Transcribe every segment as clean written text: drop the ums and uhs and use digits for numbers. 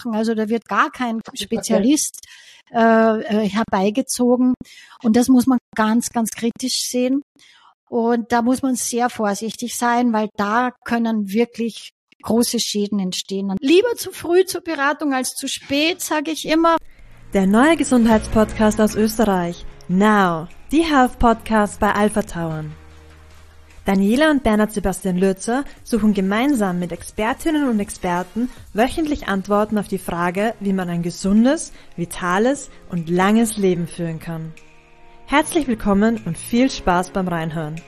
Also da wird gar kein Spezialist herbeigezogen. Und das muss man ganz, ganz kritisch sehen. Und da muss man sehr vorsichtig sein, weil da können wirklich große Schäden entstehen. Lieber zu früh zur Beratung als zu spät, sage ich immer. Der neue Gesundheitspodcast aus Österreich. Now, die Health Podcast bei Alpha Tauern. Daniela und Bernhard Sebastian Lürzer suchen gemeinsam mit Expertinnen und Experten wöchentlich Antworten auf die Frage, wie man ein gesundes, vitales und langes Leben führen kann. Herzlich willkommen und viel Spaß beim Reinhören.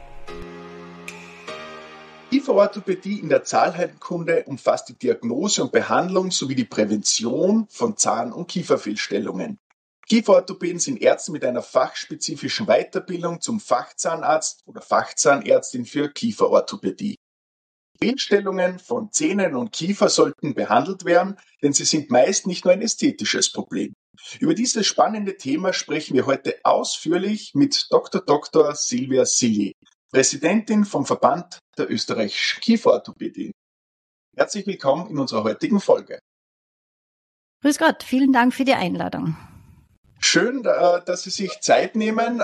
Kieferorthopädie in der Zahnheilkunde umfasst die Diagnose und Behandlung sowie die Prävention von Zahn- und Kieferfehlstellungen. Kieferorthopäden sind Ärzte mit einer fachspezifischen Weiterbildung zum Fachzahnarzt oder Fachzahnärztin für Kieferorthopädie. Fehlstellungen von Zähnen und Kiefer sollten behandelt werden, denn sie sind meist nicht nur ein ästhetisches Problem. Über dieses spannende Thema sprechen wir heute ausführlich mit Dr. Silvia Silli, Präsidentin vom Verband der österreichischen Kieferorthopädie. Herzlich willkommen in unserer heutigen Folge. Grüß Gott, vielen Dank für die Einladung. Schön, dass Sie sich Zeit nehmen.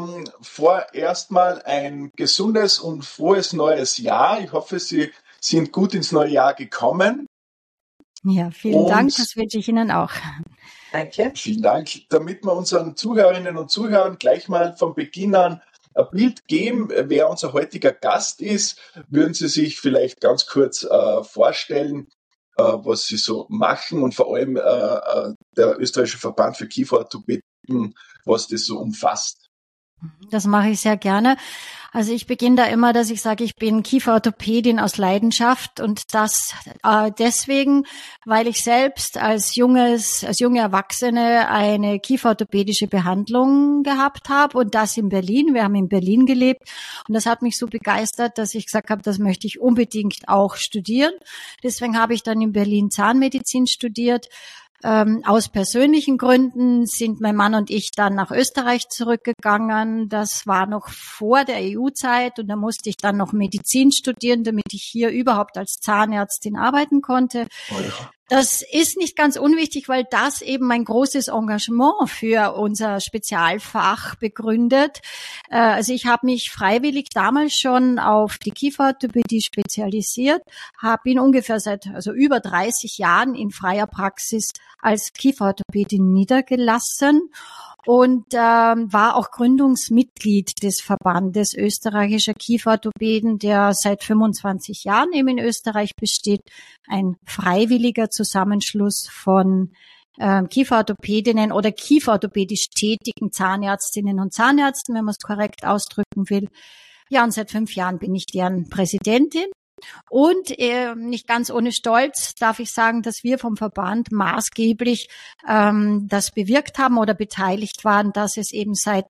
Vorerst mal ein gesundes und frohes neues Jahr. Ich hoffe, Sie sind gut ins neue Jahr gekommen. Ja, vielen Dank, das wünsche ich Ihnen auch. Danke. Vielen Dank. Damit wir unseren Zuhörerinnen und Zuhörern gleich mal von Beginn an ein Bild geben, wer unser heutiger Gast ist, würden Sie sich vielleicht ganz kurz vorstellen, was Sie so machen und vor allem der österreichische Verband für Kieferorthopädie, was das so umfasst. Das mache ich sehr gerne. Also ich beginne da immer, dass ich sage, ich bin Kieferorthopädin aus Leidenschaft und das deswegen, weil ich selbst als junge Erwachsene eine kieferorthopädische Behandlung gehabt habe und das in Berlin. Wir haben in Berlin gelebt und das hat mich so begeistert, dass ich gesagt habe, das möchte ich unbedingt auch studieren. Deswegen habe ich dann in Berlin Zahnmedizin studiert. Aus persönlichen Gründen sind mein Mann und ich dann nach Österreich zurückgegangen. Das war noch vor der EU-Zeit und da musste ich dann noch Medizin studieren, damit ich hier überhaupt als Zahnärztin arbeiten konnte. Oh ja. Das ist nicht ganz unwichtig, weil das eben mein großes Engagement für unser Spezialfach begründet. Also ich habe mich freiwillig damals schon auf die Kieferorthopädie spezialisiert, bin ungefähr seit über 30 Jahren in freier Praxis als Kieferorthopädin niedergelassen und war auch Gründungsmitglied des Verbandes österreichischer Kieferorthopäden, der seit 25 Jahren eben in Österreich besteht, ein freiwilliger Zusammenschluss von Kieferorthopädinnen oder kieferorthopädisch tätigen Zahnärztinnen und Zahnärzten, wenn man es korrekt ausdrücken will. Ja, und seit 5 Jahren bin ich deren Präsidentin. Und nicht ganz ohne Stolz darf ich sagen, dass wir vom Verband maßgeblich das bewirkt haben oder beteiligt waren, dass es eben seit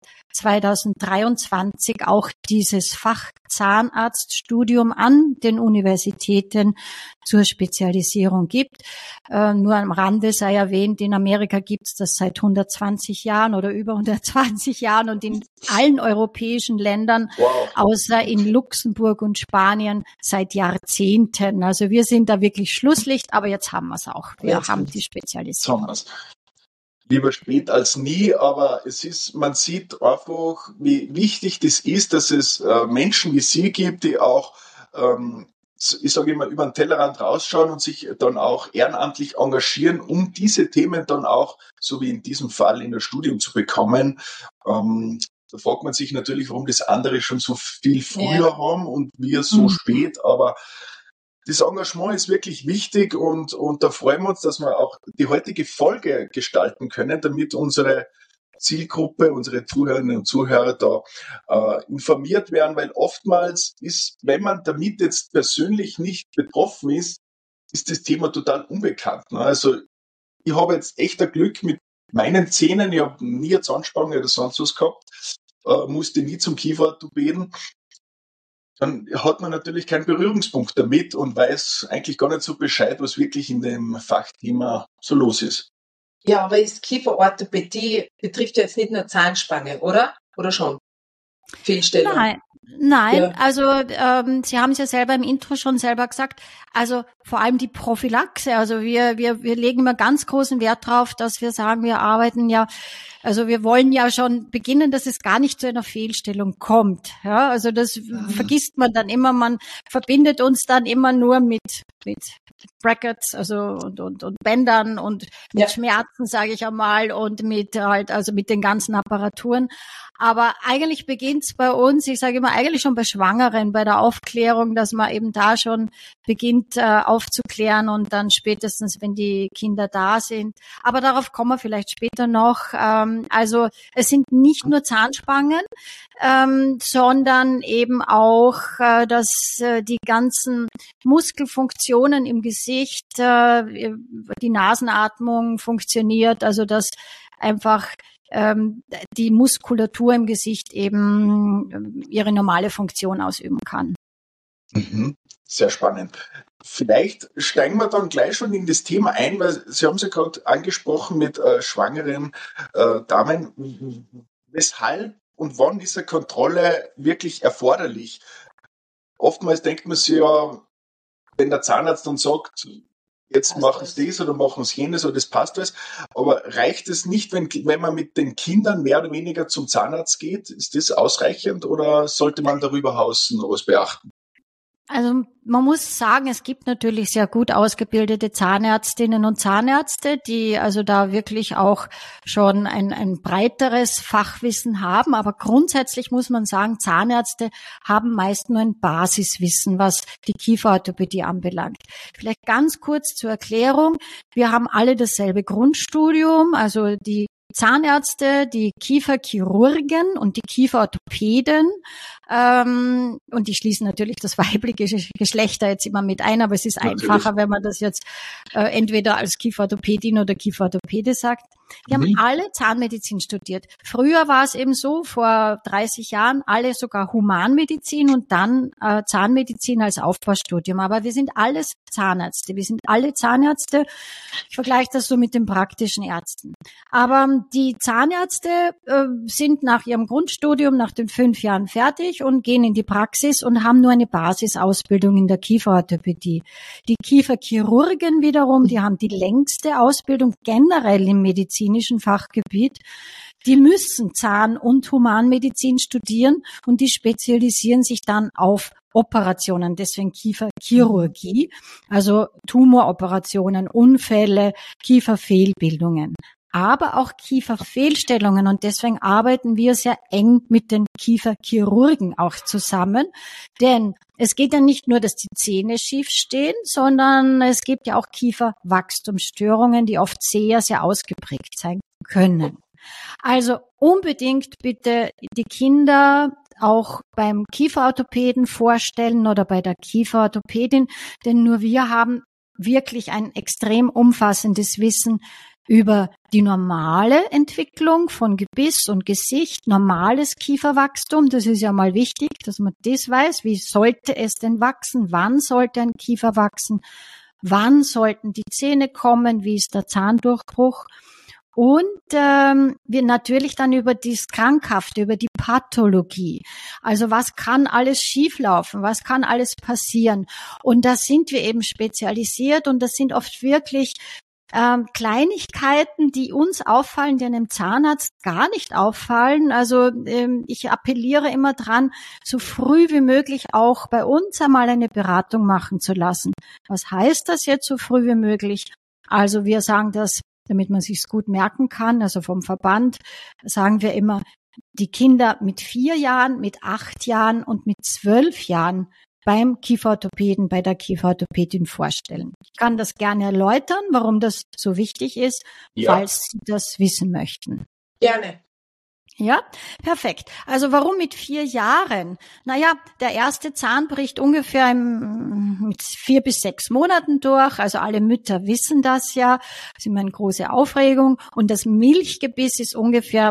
2023 auch dieses Fachzahnarztstudium an den Universitäten zur Spezialisierung gibt. Nur am Rande sei erwähnt, in Amerika gibt es das seit 120 Jahren oder über 120 Jahren und in allen europäischen Ländern, außer in Luxemburg und Spanien, seit Jahrzehnten. Also wir sind da wirklich Schlusslicht, aber jetzt haben wir es auch. Wir haben die Spezialisierung. Lieber spät als nie, aber man sieht einfach, wie wichtig das ist, dass es Menschen wie Sie gibt, die auch, ich sage immer, über den Tellerrand rausschauen und sich dann auch ehrenamtlich engagieren, um diese Themen dann auch, so wie in diesem Fall, in das Studium zu bekommen. Da fragt man sich natürlich, warum das andere schon so viel früher haben und wir so spät, aber das Engagement ist wirklich wichtig und da freuen wir uns, dass wir auch die heutige Folge gestalten können, damit unsere Zielgruppe, unsere Zuhörerinnen und Zuhörer da informiert werden, weil oftmals ist, wenn man damit jetzt persönlich nicht betroffen ist, ist das Thema total unbekannt. Ne? Also ich habe jetzt echter Glück mit meinen Zähnen, ich habe nie eine Zahnspange oder sonst was gehabt, musste nie zum Kieferorthopäden. Dann hat man natürlich keinen Berührungspunkt damit und weiß eigentlich gar nicht so Bescheid, was wirklich in dem Fachthema so los ist. Ja, aber ist Kieferorthopädie betrifft ja jetzt nicht nur Zahnspange, oder? Oder schon? Fehlstellung? Nein, Ja. also Sie haben es ja selber im Intro schon selber gesagt, also vor allem die Prophylaxe, also wir legen immer ganz großen Wert drauf, dass wir sagen, wir arbeiten ja, also wir wollen ja schon beginnen, dass es gar nicht zu einer Fehlstellung kommt. Ja, also das vergisst man dann immer, man verbindet uns dann immer nur mit Brackets, also und Bändern und mit Schmerzen, sage ich einmal, und mit halt, also mit den ganzen Apparaturen. Aber eigentlich beginnt's bei uns, ich sage immer, eigentlich schon bei Schwangeren, bei der Aufklärung, dass man eben da schon beginnt aufzuklären und dann spätestens, wenn die Kinder da sind. Aber darauf kommen wir vielleicht später noch. Also es sind nicht nur Zahnspangen, sondern eben auch, dass die ganzen Muskelfunktionen im Gesicht, die Nasenatmung funktioniert, also dass einfach die Muskulatur im Gesicht eben ihre normale Funktion ausüben kann. Mhm. Sehr spannend. Vielleicht steigen wir dann gleich schon in das Thema ein, weil Sie haben es ja gerade angesprochen mit schwangeren Damen. Weshalb und wann ist eine Kontrolle wirklich erforderlich? Oftmals denkt man sich ja, wenn der Zahnarzt dann sagt, jetzt machen Sie das oder machen Sie jenes oder das passt alles. Aber reicht es nicht, wenn man mit den Kindern mehr oder weniger zum Zahnarzt geht? Ist das ausreichend oder sollte man darüber hinaus noch was beachten? Also man muss sagen, es gibt natürlich sehr gut ausgebildete Zahnärztinnen und Zahnärzte, die also da wirklich auch schon ein breiteres Fachwissen haben. Aber grundsätzlich muss man sagen, Zahnärzte haben meist nur ein Basiswissen, was die Kieferorthopädie anbelangt. Vielleicht ganz kurz zur Erklärung. Wir haben alle dasselbe Grundstudium, also die Zahnärzte, die Kieferchirurgen und die Kieferorthopäden, und die schließen natürlich das weibliche Geschlecht da jetzt immer mit ein, aber es ist einfacher, wenn man das jetzt entweder als Kieferorthopädin oder Kieferorthopäde sagt. Die haben alle Zahnmedizin studiert. Früher war es eben so, vor 30 Jahren, alle sogar Humanmedizin und dann Zahnmedizin als Aufbaustudium. Aber wir sind alles Zahnärzte. Wir sind alle Zahnärzte. Ich vergleiche das so mit den praktischen Ärzten. Aber die Zahnärzte sind nach ihrem Grundstudium, nach den 5 Jahren fertig und gehen in die Praxis und haben nur eine Basisausbildung in der Kieferorthopädie. Die Kieferchirurgen wiederum, die haben die längste Ausbildung generell im medizinischen Fachgebiet. Die müssen Zahn- und Humanmedizin studieren und die spezialisieren sich dann auf Operationen, deswegen Kieferchirurgie, also Tumoroperationen, Unfälle, Kieferfehlbildungen, aber auch Kieferfehlstellungen, und deswegen arbeiten wir sehr eng mit den Kieferchirurgen auch zusammen, denn es geht ja nicht nur, dass die Zähne schief stehen, sondern es gibt ja auch Kieferwachstumsstörungen, die oft sehr, sehr ausgeprägt sein können. Also unbedingt bitte die Kinder auch beim Kieferorthopäden vorstellen oder bei der Kieferorthopädin, denn nur wir haben wirklich ein extrem umfassendes Wissen über die normale Entwicklung von Gebiss und Gesicht, normales Kieferwachstum. Das ist ja mal wichtig, dass man das weiß. Wie sollte es denn wachsen? Wann sollte ein Kiefer wachsen? Wann sollten die Zähne kommen? Wie ist der Zahndurchbruch? Und wir natürlich dann über das Krankhafte, über die Pathologie. Also was kann alles schieflaufen? Was kann alles passieren? Und da sind wir eben spezialisiert und das sind oft wirklich Kleinigkeiten, die uns auffallen, die einem Zahnarzt gar nicht auffallen. Also ich appelliere immer dran, so früh wie möglich auch bei uns einmal eine Beratung machen zu lassen. Was heißt das jetzt so früh wie möglich? Also wir sagen das, damit man sich's gut merken kann, also vom Verband sagen wir immer, die Kinder mit 4 Jahren, mit 8 Jahren und mit 12 Jahren beim Kieferorthopäden, bei der Kieferorthopädin vorstellen. Ich kann das gerne erläutern, warum das so wichtig ist, falls Sie das wissen möchten. Gerne. Ja, perfekt. Also warum mit 4 Jahren? Naja, der erste Zahn bricht ungefähr mit 4 bis 6 Monaten durch. Also alle Mütter wissen das ja. Das ist immer eine große Aufregung. Und das Milchgebiss ist ungefähr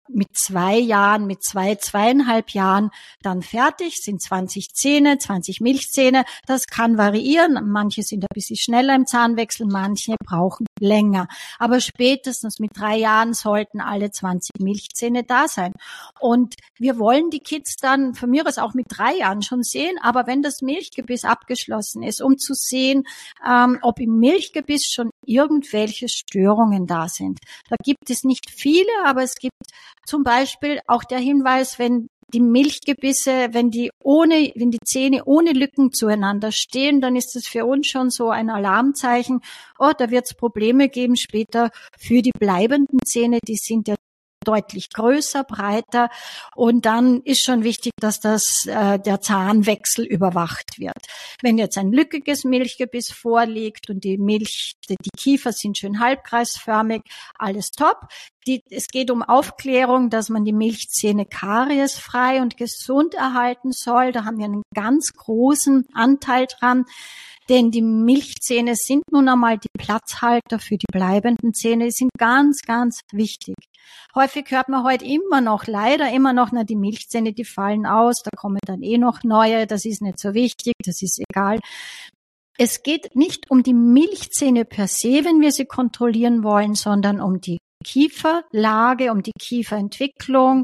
mit 2 Jahren, mit 2,5 Jahren dann fertig, sind 20 Zähne, 20 Milchzähne. Das kann variieren. Manche sind ein bisschen schneller im Zahnwechsel, manche brauchen länger. Aber spätestens mit 3 Jahren sollten alle 20 Milchzähne da sein. Und wir wollen die Kids dann von mir aus auch mit 3 Jahren schon sehen, aber wenn das Milchgebiss abgeschlossen ist, um zu sehen, ob im Milchgebiss schon irgendwelche Störungen da sind. Da gibt es nicht viele, aber es gibt zum Beispiel auch der Hinweis, wenn die Milchgebisse, wenn die Zähne ohne Lücken zueinander stehen, dann ist das für uns schon so ein Alarmzeichen. Oh, da wird es Probleme geben später für die bleibenden Zähne. Die sind ja deutlich größer, breiter, und dann ist schon wichtig, dass der Zahnwechsel überwacht wird. Wenn jetzt ein lückiges Milchgebiss vorliegt und die Kiefer sind schön halbkreisförmig, alles top. Es geht um Aufklärung, dass man die Milchzähne kariesfrei und gesund erhalten soll. Da haben wir einen ganz großen Anteil dran. Denn die Milchzähne sind nun einmal die Platzhalter für die bleibenden Zähne. Die sind ganz, ganz wichtig. Häufig hört man heute leider immer noch, die Milchzähne, die fallen aus, da kommen dann noch neue, das ist nicht so wichtig, das ist egal. Es geht nicht um die Milchzähne per se, wenn wir sie kontrollieren wollen, sondern um die Kieferlage, um die Kieferentwicklung,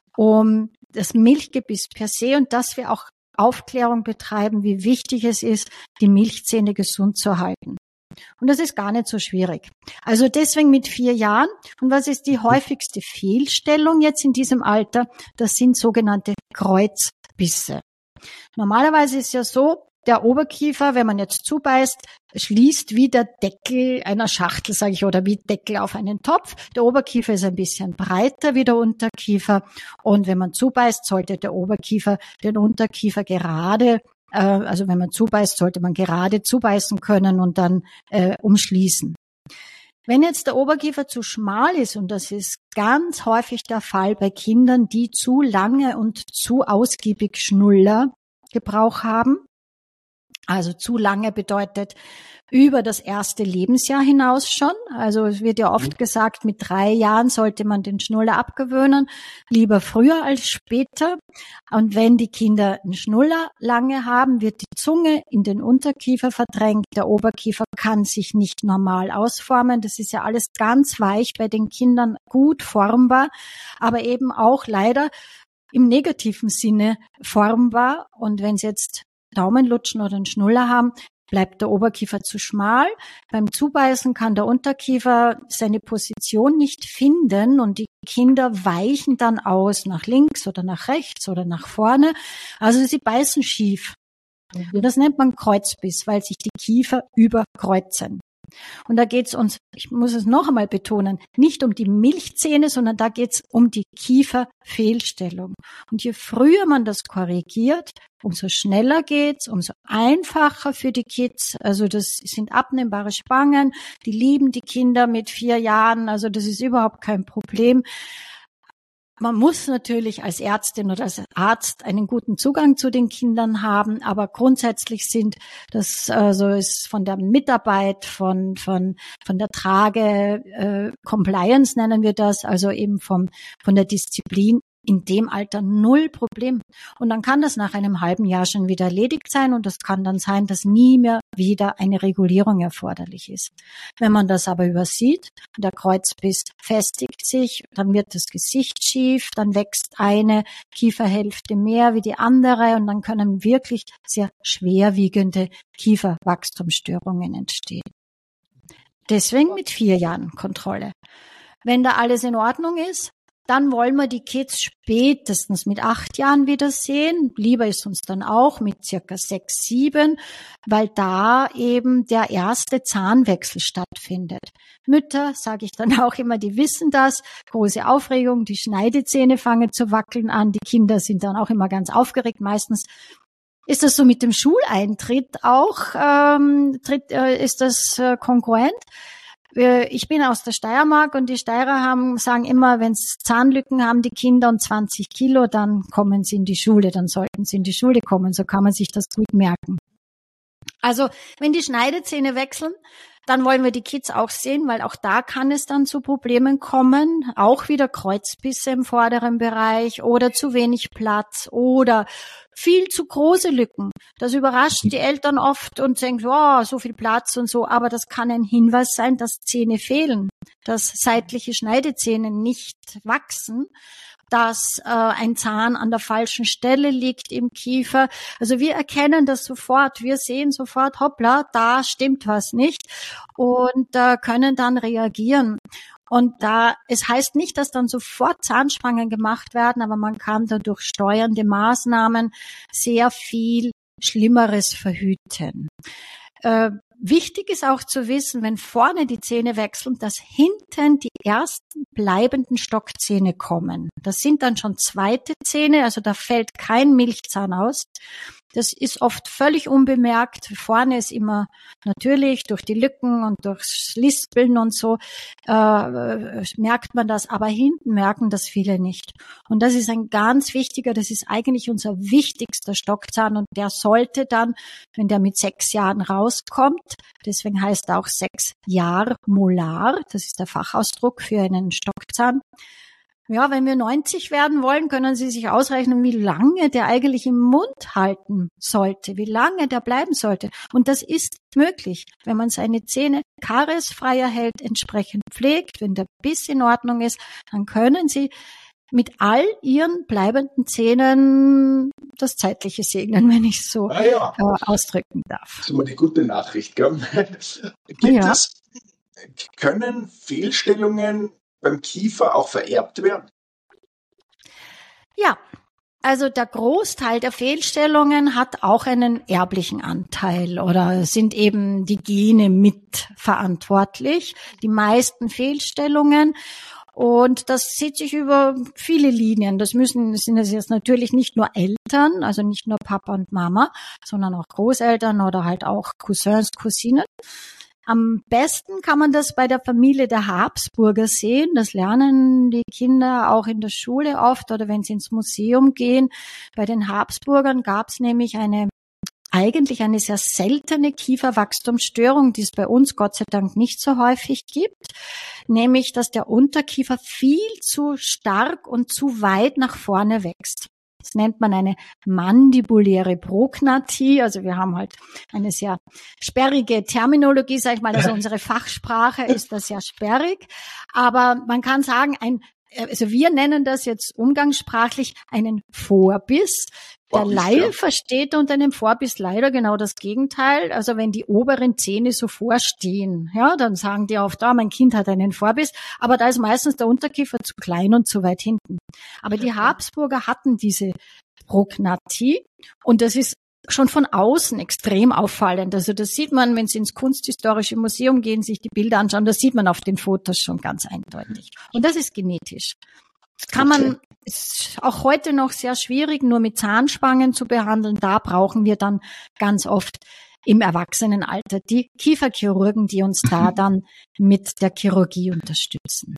um das Milchgebiss per se, und dass wir auch Aufklärung betreiben, wie wichtig es ist, die Milchzähne gesund zu halten. Und das ist gar nicht so schwierig. Also deswegen mit 4 Jahren. Und was ist die häufigste Fehlstellung jetzt in diesem Alter? Das sind sogenannte Kreuzbisse. Normalerweise ist ja so, der Oberkiefer, wenn man jetzt zubeißt, schließt wie der Deckel einer Schachtel, sage ich, oder wie Deckel auf einen Topf. Der Oberkiefer ist ein bisschen breiter wie der Unterkiefer. Und wenn man zubeißt, sollte der Oberkiefer den Unterkiefer gerade, also wenn man zubeißt, sollte man gerade zubeißen können und dann umschließen. Wenn jetzt der Oberkiefer zu schmal ist, und das ist ganz häufig der Fall bei Kindern, die zu lange und zu ausgiebig Schnullergebrauch haben, also zu lange bedeutet über das erste Lebensjahr hinaus schon. Also es wird ja oft gesagt, mit 3 Jahren sollte man den Schnuller abgewöhnen, lieber früher als später. Und wenn die Kinder einen Schnuller lange haben, wird die Zunge in den Unterkiefer verdrängt. Der Oberkiefer kann sich nicht normal ausformen. Das ist ja alles ganz weich bei den Kindern, gut formbar, aber eben auch leider im negativen Sinne formbar. Und wenn sie jetzt Daumenlutschen oder einen Schnuller haben, bleibt der Oberkiefer zu schmal. Beim Zubeißen kann der Unterkiefer seine Position nicht finden und die Kinder weichen dann aus nach links oder nach rechts oder nach vorne. Also sie beißen schief. Und das nennt man Kreuzbiss, weil sich die Kiefer überkreuzen. Und da geht es uns, ich muss es noch einmal betonen, nicht um die Milchzähne, sondern da geht es um die Kieferfehlstellung. Und je früher man das korrigiert, umso schneller geht's, umso einfacher für die Kids. Also das sind abnehmbare Spangen, die lieben die Kinder mit 4 Jahren, also das ist überhaupt kein Problem. Man muss natürlich als Ärztin oder als Arzt einen guten Zugang zu den Kindern haben, aber grundsätzlich sind das ist von der Mitarbeit, von der Trage, Compliance nennen wir das, also eben von der Disziplin in dem Alter 0 Problem. Und dann kann das nach einem halben Jahr schon wieder erledigt sein und das kann dann sein, dass nie mehr wieder eine Regulierung erforderlich ist. Wenn man das aber übersieht, der Kreuzbiss festigt sich, dann wird das Gesicht schief, dann wächst eine Kieferhälfte mehr wie die andere und dann können wirklich sehr schwerwiegende Kieferwachstumsstörungen entstehen. Deswegen mit 4 Jahren Kontrolle. Wenn da alles in Ordnung ist, dann wollen wir die Kids spätestens mit 8 Jahren wieder sehen. Lieber ist uns dann auch mit circa 6, 7, weil da eben der erste Zahnwechsel stattfindet. Mütter, sage ich dann auch immer, die wissen das. Große Aufregung, die Schneidezähne fangen zu wackeln an. Die Kinder sind dann auch immer ganz aufgeregt. Meistens ist das so mit dem Schuleintritt auch, ist das kongruent. Ich bin aus der Steiermark und die Steirer sagen immer, wenn es Zahnlücken haben, die Kinder und 20 Kilo, dann kommen sie in die Schule, dann sollten sie in die Schule kommen. So kann man sich das gut merken. Also, wenn die Schneidezähne wechseln, Dann wollen wir die Kids auch sehen, weil auch da kann es dann zu Problemen kommen. Auch wieder Kreuzbisse im vorderen Bereich oder zu wenig Platz oder viel zu große Lücken. Das überrascht die Eltern oft und denkt, wow, so viel Platz und so. Aber das kann ein Hinweis sein, dass Zähne fehlen, dass seitliche Schneidezähne nicht wachsen, dass ein Zahn an der falschen Stelle liegt im Kiefer. Also wir erkennen das sofort. Wir sehen sofort, hoppla, da stimmt was nicht und können dann reagieren. Und es heißt nicht, dass dann sofort Zahnspangen gemacht werden, aber man kann da durch steuernde Maßnahmen sehr viel Schlimmeres verhüten. Wichtig ist auch zu wissen, wenn vorne die Zähne wechseln, dass hinten die ersten bleibenden Stockzähne kommen. Das sind dann schon zweite Zähne, also da fällt kein Milchzahn aus. Das ist oft völlig unbemerkt. Vorne ist immer natürlich durch die Lücken und durchs Lispeln und so merkt man das, aber hinten merken das viele nicht. Und das ist ein ganz wichtiger, das ist eigentlich unser wichtigster Stockzahn und der sollte dann, wenn der mit 6 Jahren rauskommt, deswegen heißt er auch 6-Jahr-Molar, das ist der Fachausdruck für einen Stockzahn. Ja, wenn wir 90 werden wollen, können Sie sich ausrechnen, wie lange der eigentlich im Mund halten sollte, wie lange der bleiben sollte. Und das ist möglich, wenn man seine Zähne kariesfrei erhält, entsprechend pflegt, wenn der Biss in Ordnung ist, dann können Sie mit all Ihren bleibenden Zähnen das Zeitliche segnen, wenn ich so ausdrücken darf. Das ist immer die gute Nachricht, gell? Können Fehlstellungen beim Kiefer auch vererbt werden? Ja, also der Großteil der Fehlstellungen hat auch einen erblichen Anteil oder sind eben die Gene mitverantwortlich. Die meisten Fehlstellungen. Und das zieht sich über viele Linien. Sind es jetzt natürlich nicht nur Eltern, also nicht nur Papa und Mama, sondern auch Großeltern oder halt auch Cousins, Cousinen. Am besten kann man das bei der Familie der Habsburger sehen. Das lernen die Kinder auch in der Schule oft oder wenn sie ins Museum gehen. Bei den Habsburgern gab es nämlich eigentlich eine sehr seltene Kieferwachstumsstörung, die es bei uns Gott sei Dank nicht so häufig gibt, nämlich dass der Unterkiefer viel zu stark und zu weit nach vorne wächst. Das nennt man eine mandibuläre Prognathie. Also wir haben halt eine sehr sperrige Terminologie, sag ich mal. Also unsere Fachsprache ist da sehr sperrig. Aber man kann sagen, also wir nennen das jetzt umgangssprachlich einen Vorbiss. Der Laie versteht unter einem Vorbiss leider genau das Gegenteil. Also wenn die oberen Zähne so vorstehen, ja, dann sagen die oft, mein Kind hat einen Vorbiss, aber da ist meistens der Unterkiefer zu klein und zu weit hinten. Aber die Habsburger hatten diese Prognathie und das ist schon von außen extrem auffallend. Also das sieht man, wenn Sie ins Kunsthistorische Museum gehen, sich die Bilder anschauen, das sieht man auf den Fotos schon ganz eindeutig. Und das ist genetisch. Das ist auch heute noch sehr schwierig, nur mit Zahnspangen zu behandeln. Da brauchen wir dann ganz oft im Erwachsenenalter die Kieferchirurgen, die uns da dann mit der Chirurgie unterstützen.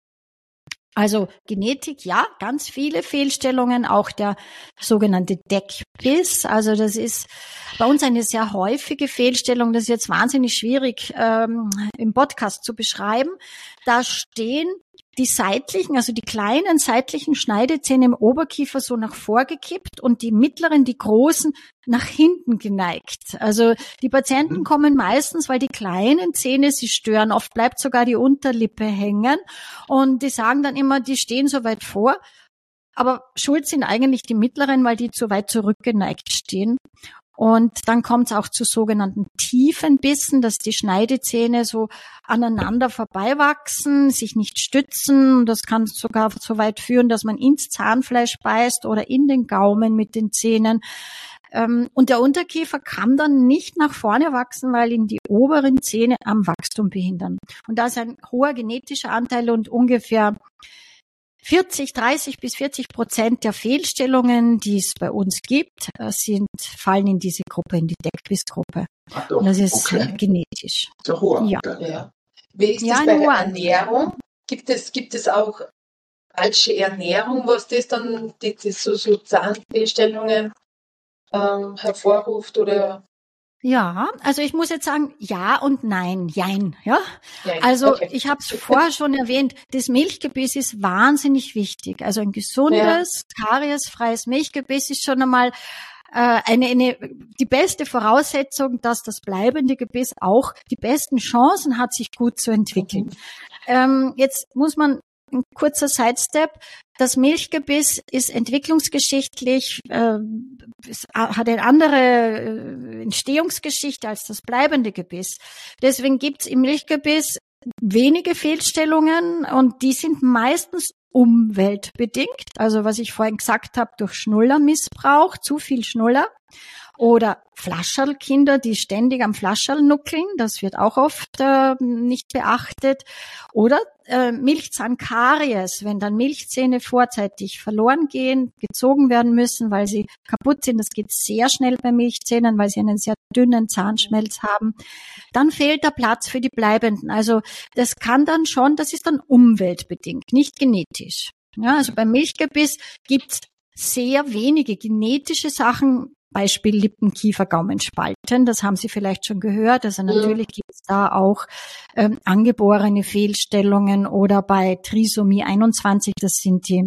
Also Genetik, ja, ganz viele Fehlstellungen, auch der sogenannte Deckbiss. Also das ist bei uns eine sehr häufige Fehlstellung. Das ist jetzt wahnsinnig schwierig im Podcast zu beschreiben. Da stehen die seitlichen, also die kleinen seitlichen Schneidezähne im Oberkiefer so nach vorgekippt und die mittleren, die großen, nach hinten geneigt. Also die Patienten kommen meistens, weil die kleinen Zähne sie stören. Oft bleibt sogar die Unterlippe hängen und die sagen dann immer, die stehen so weit vor. Aber schuld sind eigentlich die mittleren, weil die zu weit zurückgeneigt stehen. Und dann kommt es auch zu sogenannten tiefen Bissen, dass die Schneidezähne so aneinander vorbeiwachsen, sich nicht stützen. Das kann sogar so weit führen, dass man ins Zahnfleisch beißt oder in den Gaumen mit den Zähnen. Und der Unterkiefer kann dann nicht nach vorne wachsen, weil ihn die oberen Zähne am Wachstum behindern. Und da ist ein hoher genetischer Anteil und ungefähr 30 bis 40% der Fehlstellungen, die es bei uns gibt, fallen in diese Gruppe, in die Deckbissgruppe. Und das ist genetisch. So hoch. Ja. Wie ist das bei der Ernährung? Gibt es auch falsche Ernährung, was das dann so Zahnfehlstellungen hervorruft oder Ja, also ich muss jetzt sagen, ja und nein, jein, ja. Also okay. Ich habe es vorher schon erwähnt, das Milchgebiss ist wahnsinnig wichtig. Also ein gesundes, kariesfreies Milchgebiss ist schon einmal die beste Voraussetzung, dass das bleibende Gebiss auch die besten Chancen hat, sich gut zu entwickeln. Jetzt muss man ein kurzer Sidestep. Das Milchgebiss ist entwicklungsgeschichtlich, hat eine andere Entstehungsgeschichte als das bleibende Gebiss. Deswegen gibt's im Milchgebiss wenige Fehlstellungen und die sind meistens umweltbedingt. Also was ich vorhin gesagt habe, durch Schnullermissbrauch, zu viel Schnuller. Oder Flascherlkinder, die ständig am Flascherl nuckeln, das wird auch oft nicht beachtet. Oder Milchzahnkaries, wenn dann Milchzähne vorzeitig verloren gehen, gezogen werden müssen, weil sie kaputt sind. Das geht sehr schnell bei Milchzähnen, weil sie einen sehr dünnen Zahnschmelz haben. Dann fehlt der Platz für die bleibenden. Also das kann dann schon, das ist dann umweltbedingt, nicht genetisch. Ja, also beim Milchgebiss gibt's sehr wenige genetische Sachen, Beispiel Lippen, Kiefer, Gaumenspalten, das haben Sie vielleicht schon gehört. Also natürlich gibt es da auch angeborene Fehlstellungen oder bei Trisomie 21, das sind die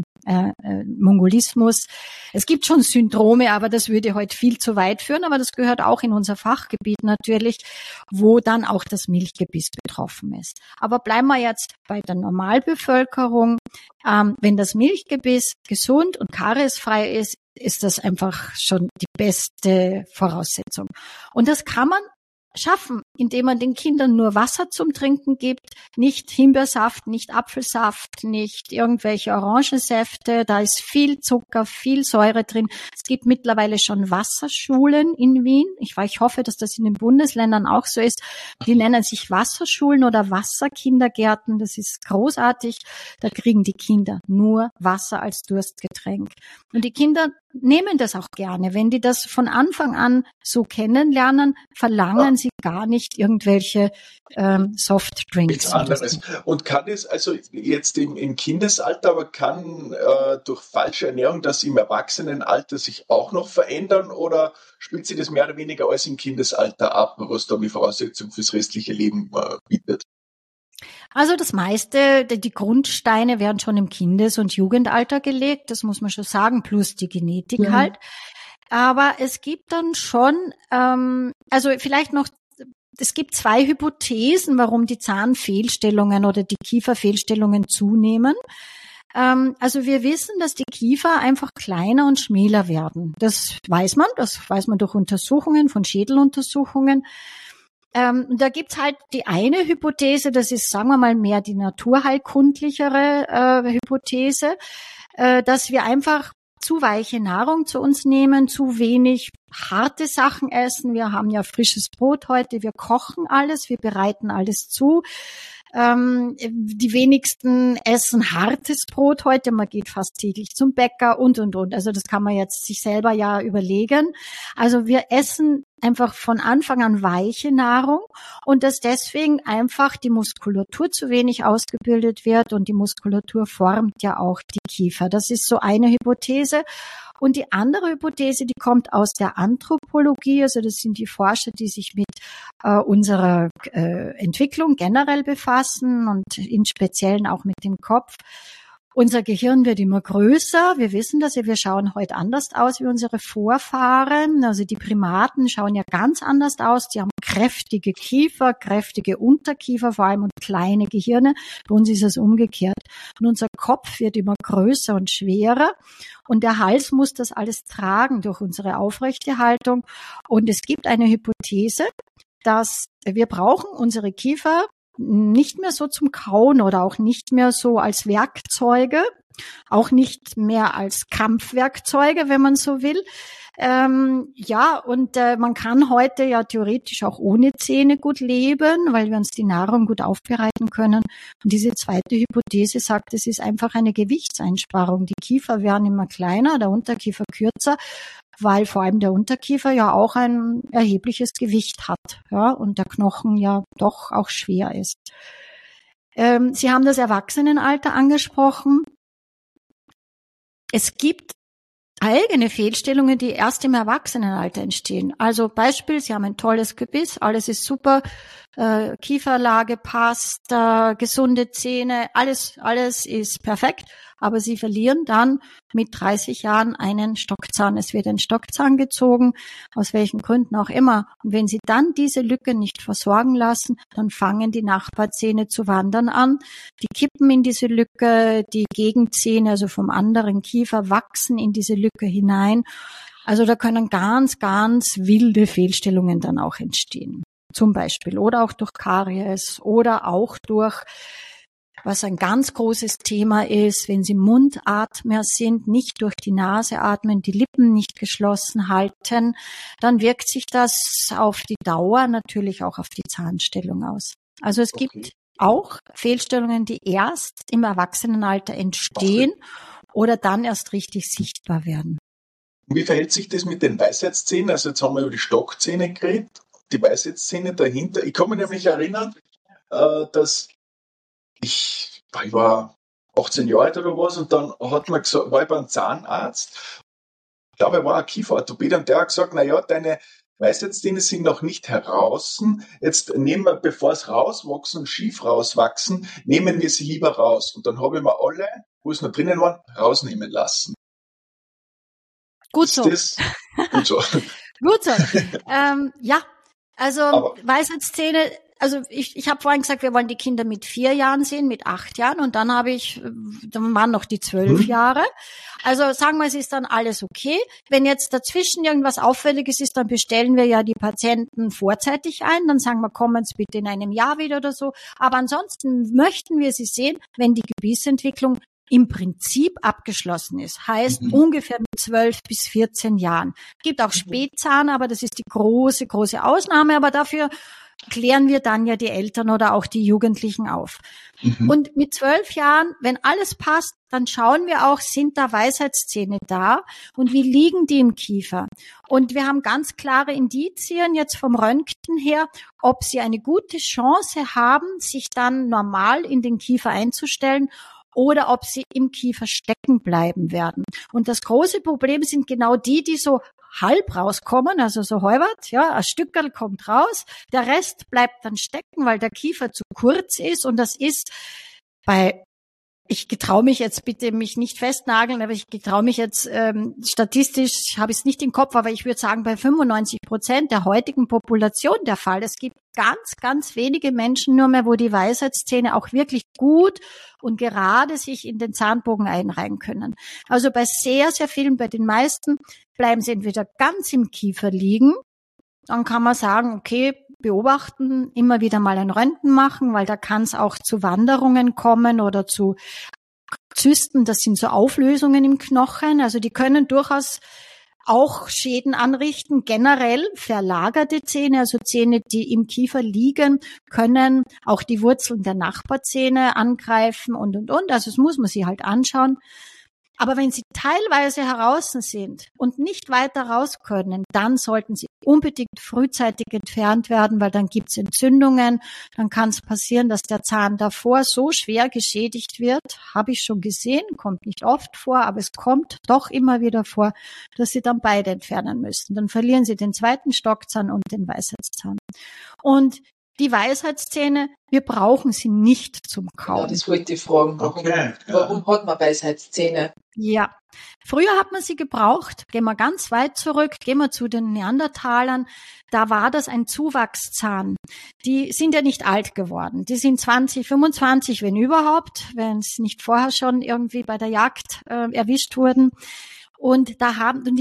Mongolismus. Es gibt schon Syndrome, aber das würde heute viel zu weit führen, aber das gehört auch in unser Fachgebiet natürlich, wo dann auch das Milchgebiss betroffen ist. Aber bleiben wir jetzt bei der Normalbevölkerung. Wenn das Milchgebiss gesund und kariesfrei ist, ist das einfach schon die beste Voraussetzung. Und das kann man schaffen, indem man den Kindern nur Wasser zum Trinken gibt, nicht Himbeersaft, nicht Apfelsaft, nicht irgendwelche Orangensäfte. Da ist viel Zucker, viel Säure drin. Es gibt mittlerweile schon Wasserschulen in Wien. Ich hoffe, dass das in den Bundesländern auch so ist. Die nennen sich Wasserschulen oder Wasserkindergärten. Das ist großartig. Da kriegen die Kinder nur Wasser als Durstgetränk. Und die Kinder nehmen das auch gerne. Wenn die das von Anfang an so kennenlernen, verlangen sie gar nicht irgendwelche Softdrinks. Und kann es also jetzt im Kindesalter, aber kann durch falsche Ernährung das im Erwachsenenalter sich auch noch verändern oder spielt sich das mehr oder weniger alles im Kindesalter ab, was da die Voraussetzung fürs restliche Leben bietet? Also das meiste, die Grundsteine werden schon im Kindes- und Jugendalter gelegt, das muss man schon sagen, plus die Genetik halt. Aber es gibt dann schon, also vielleicht noch, es gibt zwei Hypothesen, warum die Zahnfehlstellungen oder die Kieferfehlstellungen zunehmen. Also wir wissen, dass die Kiefer einfach kleiner und schmäler werden. Das weiß man durch Untersuchungen, von Schädeluntersuchungen. Da gibt's halt die eine Hypothese, das ist, sagen wir mal, mehr die naturheilkundlichere Hypothese, dass wir einfach zu weiche Nahrung zu uns nehmen, zu wenig harte Sachen essen. Wir haben ja frisches Brot heute, wir kochen alles, wir bereiten alles zu. Die wenigsten essen hartes Brot heute, man geht fast täglich zum Bäcker und. Also das kann man jetzt sich selber ja überlegen. Also wir essen einfach von Anfang an weiche Nahrung und dass deswegen einfach die Muskulatur zu wenig ausgebildet wird und die Muskulatur formt ja auch die Kiefer. Das ist so eine Hypothese. Und die andere Hypothese, die kommt aus der Anthropologie, also das sind die Forscher, die sich mit unserer Entwicklung generell befassen und in Speziellen auch mit dem Kopf. Unser Gehirn wird immer größer. Wir wissen das ja, wir schauen heute anders aus wie unsere Vorfahren. Also die Primaten schauen ja ganz anders aus. Die haben kräftige Kiefer, kräftige Unterkiefer vor allem und kleine Gehirne. Bei uns ist es umgekehrt. Und unser Kopf wird immer größer und schwerer. Und der Hals muss das alles tragen durch unsere aufrechte Haltung. Und es gibt eine Hypothese, dass wir brauchen unsere Kiefer nicht mehr so zum Kauen oder auch nicht mehr so als Werkzeuge, auch nicht mehr als Kampfwerkzeuge, wenn man so will. Man kann heute ja theoretisch auch ohne Zähne gut leben, weil wir uns die Nahrung gut aufbereiten können. Und diese zweite Hypothese sagt, es ist einfach eine Gewichtseinsparung. Die Kiefer werden immer kleiner, der Unterkiefer kürzer, weil vor allem der Unterkiefer ja auch ein erhebliches Gewicht hat, ja, und der Knochen ja doch auch schwer ist. Sie haben das Erwachsenenalter angesprochen. Es gibt eigene Fehlstellungen, die erst im Erwachsenenalter entstehen. Also Beispiel, Sie haben ein tolles Gebiss, alles ist super, Kieferlage passt, gesunde Zähne, alles ist perfekt, aber Sie verlieren dann mit 30 Jahren einen Stockzahn. Es wird ein Stockzahn gezogen, aus welchen Gründen auch immer. Und wenn Sie dann diese Lücke nicht versorgen lassen, dann fangen die Nachbarzähne zu wandern an. Die kippen in diese Lücke, die Gegenzähne, also vom anderen Kiefer, wachsen in diese Lücke hinein. Also da können ganz, ganz wilde Fehlstellungen dann auch entstehen. Zum Beispiel. Oder auch durch Karies oder auch durch, was ein ganz großes Thema ist, wenn Sie Mundatmer sind, nicht durch die Nase atmen, die Lippen nicht geschlossen halten, dann wirkt sich das auf die Dauer natürlich auch auf die Zahnstellung aus. Also es gibt auch Fehlstellungen, die erst im Erwachsenenalter entstehen oder dann erst richtig sichtbar werden. Wie verhält sich das mit den Weisheitszähnen? Also jetzt haben wir über die Stockzähne geredet, die Weisheitszähne dahinter. Ich kann mich nämlich erinnern, dass ich war 18 Jahre alt oder was und dann hat man gesagt, war ich beim Zahnarzt, dabei war ein Kieferorthopäde und der hat gesagt, naja, deine Weisheitszähne sind noch nicht heraus, jetzt nehmen wir, bevor es rauswachsen und schief rauswachsen, nehmen wir sie lieber raus. Und dann habe ich mir alle, wo es noch drinnen waren, rausnehmen lassen. Gut so. Ist das gut so? Gut so. Ja, also Weisheitszähne, also ich habe vorhin gesagt, wir wollen die Kinder mit 4 Jahren sehen, mit 8 Jahren und dann waren noch die 12 Jahre. Also sagen wir, es ist dann alles okay. Wenn jetzt dazwischen irgendwas Auffälliges ist, dann bestellen wir ja die Patienten vorzeitig ein. Dann sagen wir, kommen Sie bitte in einem Jahr wieder oder so. Aber ansonsten möchten wir sie sehen, wenn die Gebissentwicklung im Prinzip abgeschlossen ist. Heißt ungefähr mit 12 bis 14 Jahren. Gibt auch Spätzahn, aber das ist die große, große Ausnahme. Aber dafür klären wir dann ja die Eltern oder auch die Jugendlichen auf. Und mit 12 Jahren, wenn alles passt, dann schauen wir auch, sind da Weisheitszähne da und wie liegen die im Kiefer? Und wir haben ganz klare Indizien jetzt vom Röntgen her, ob sie eine gute Chance haben, sich dann normal in den Kiefer einzustellen oder ob sie im Kiefer stecken bleiben werden. Und das große Problem sind genau die so halb rauskommen, also so halbert, ja, ein Stückerl kommt raus, der Rest bleibt dann stecken, weil der Kiefer zu kurz ist und das ist ich getraue mich jetzt bitte mich nicht festnageln, aber ich getraue mich jetzt statistisch, habe ich es nicht im Kopf, aber ich würde sagen bei 95% der heutigen Population der Fall. Es gibt ganz, ganz wenige Menschen nur mehr, wo die Weisheitszähne auch wirklich gut und gerade sich in den Zahnbogen einreihen können. Also bei sehr, sehr vielen, bei den meisten bleiben sie entweder ganz im Kiefer liegen, dann kann man sagen, okay, beobachten, immer wieder mal ein Röntgen machen, weil da kann es auch zu Wanderungen kommen oder zu Zysten, das sind so Auflösungen im Knochen, also die können durchaus auch Schäden anrichten. Generell verlagerte Zähne, also Zähne, die im Kiefer liegen, können auch die Wurzeln der Nachbarzähne angreifen und. Also das muss man sich halt anschauen. Aber wenn sie teilweise heraus sind und nicht weiter raus können, dann sollten sie unbedingt frühzeitig entfernt werden, weil dann gibt's Entzündungen. Dann kann es passieren, dass der Zahn davor so schwer geschädigt wird. Habe ich schon gesehen, kommt nicht oft vor, aber es kommt doch immer wieder vor, dass sie dann beide entfernen müssen. Dann verlieren sie den zweiten Stockzahn und den Weisheitszahn. Und die Weisheitszähne, wir brauchen sie nicht zum Kauen. Ja, das wollte ich fragen. Warum hat man Weisheitszähne? Ja, früher hat man sie gebraucht. Gehen wir ganz weit zurück, gehen wir zu den Neandertalern. Da war das ein Zuwachszahn. Die sind ja nicht alt geworden. Die sind 20, 25, wenn überhaupt, wenn es nicht vorher schon irgendwie bei der Jagd erwischt wurden. Und die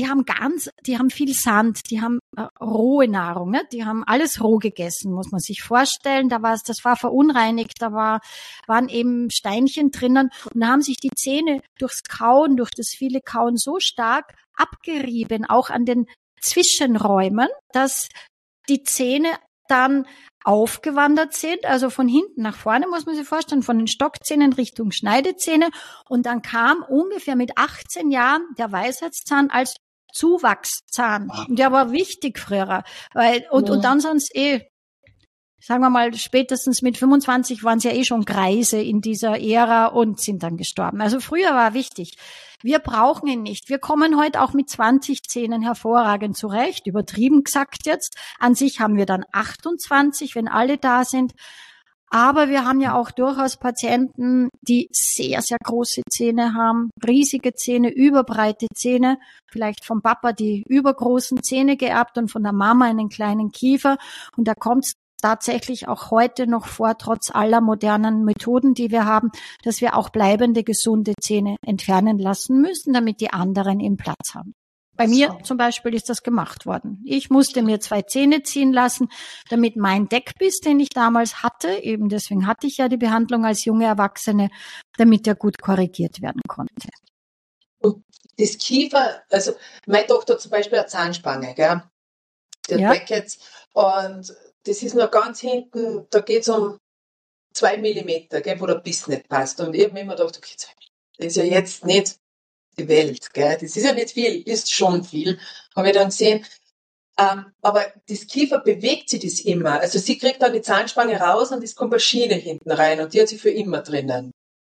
haben viel Sand, die haben rohe Nahrung, ne? Die haben alles roh gegessen, muss man sich vorstellen. Das war verunreinigt, waren eben Steinchen drinnen und da haben sich die Zähne durchs Kauen, durch das viele Kauen so stark abgerieben, auch an den Zwischenräumen, dass die Zähne dann aufgewandert sind, also von hinten nach vorne, muss man sich vorstellen, von den Stockzähnen Richtung Schneidezähne. Und dann kam ungefähr mit 18 Jahren der Weisheitszahn als Zuwachszahn. Und der war wichtig früher. Und dann sonst sagen wir mal, spätestens mit 25 waren sie ja schon Greise in dieser Ära und sind dann gestorben. Also früher war wichtig, wir brauchen ihn nicht. Wir kommen heute auch mit 20 Zähnen hervorragend zurecht, übertrieben gesagt jetzt. An sich haben wir dann 28, wenn alle da sind. Aber wir haben ja auch durchaus Patienten, die sehr, sehr große Zähne haben, riesige Zähne, überbreite Zähne, vielleicht vom Papa die übergroßen Zähne geerbt und von der Mama einen kleinen Kiefer. Und da kommt es tatsächlich auch heute noch vor, trotz aller modernen Methoden, die wir haben, dass wir auch bleibende, gesunde Zähne entfernen lassen müssen, damit die anderen eben Platz haben. Bei mir zum Beispiel ist das gemacht worden. Ich musste mir 2 Zähne ziehen lassen, damit mein Deckbiss, den ich damals hatte, eben deswegen hatte ich ja die Behandlung als junge Erwachsene, damit er gut korrigiert werden konnte. Und das Kiefer, also meine Tochter zum Beispiel eine Zahnspange, gell? Die hat Brackets, und das ist noch ganz hinten, da geht es um 2 Millimeter, gell, wo der Biss nicht passt. Und ich habe mir immer gedacht, okay, das ist ja jetzt nicht die Welt, gell? Das ist ja nicht viel, ist schon viel, habe ich dann gesehen. Aber das Kiefer bewegt sich das immer. Also sie kriegt dann die Zahnspange raus und es kommt eine Schiene hinten rein und die hat sie für immer drinnen.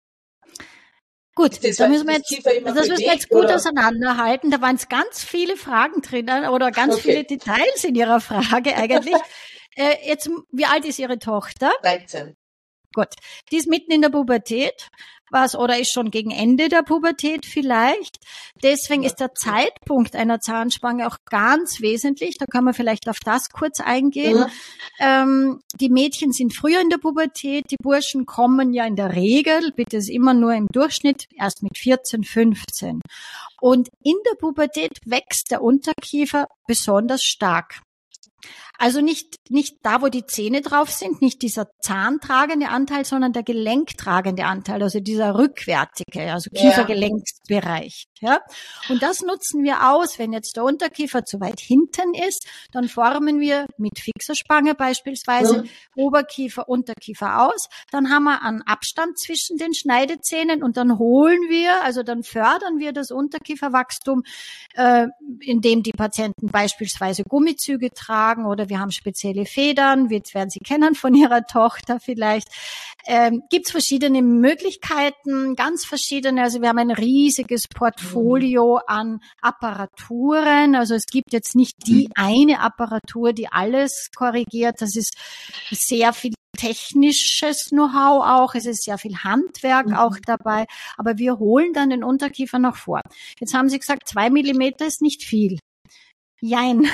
Gut, da müssen wir jetzt gut auseinanderhalten. Da waren ganz viele Fragen drinnen oder ganz viele Details in Ihrer Frage eigentlich. Jetzt, wie alt ist Ihre Tochter? 13. Gut, die ist mitten in der Pubertät, oder ist schon gegen Ende der Pubertät vielleicht. Deswegen ist der Zeitpunkt einer Zahnspange auch ganz wesentlich. Da kann man vielleicht auf das kurz eingehen. Die Mädchen sind früher in der Pubertät, die Burschen kommen ja in der Regel, bitte ist immer nur im Durchschnitt, erst mit 14, 15. Und in der Pubertät wächst der Unterkiefer besonders stark. Also nicht da, wo die Zähne drauf sind, nicht dieser zahntragende Anteil, sondern der gelenktragende Anteil, also dieser rückwärtige, also Kiefergelenksbereich. Ja? Und das nutzen wir aus. Wenn jetzt der Unterkiefer zu weit hinten ist, dann formen wir mit fixer Spange beispielsweise Oberkiefer, Unterkiefer aus. Dann haben wir einen Abstand zwischen den Schneidezähnen und dann dann fördern wir das Unterkieferwachstum, indem die Patienten beispielsweise Gummizüge tragen oder wir haben spezielle Federn, jetzt werden Sie kennen von Ihrer Tochter vielleicht. Gibt's verschiedene Möglichkeiten, ganz verschiedene. Also wir haben ein riesiges Portfolio an Apparaturen. Also es gibt jetzt nicht die eine Apparatur, die alles korrigiert. Das ist sehr viel technisches Know-how auch. Es ist sehr viel Handwerk auch dabei. Aber wir holen dann den Unterkiefer noch vor. Jetzt haben Sie gesagt, 2 Millimeter ist nicht viel. Jein.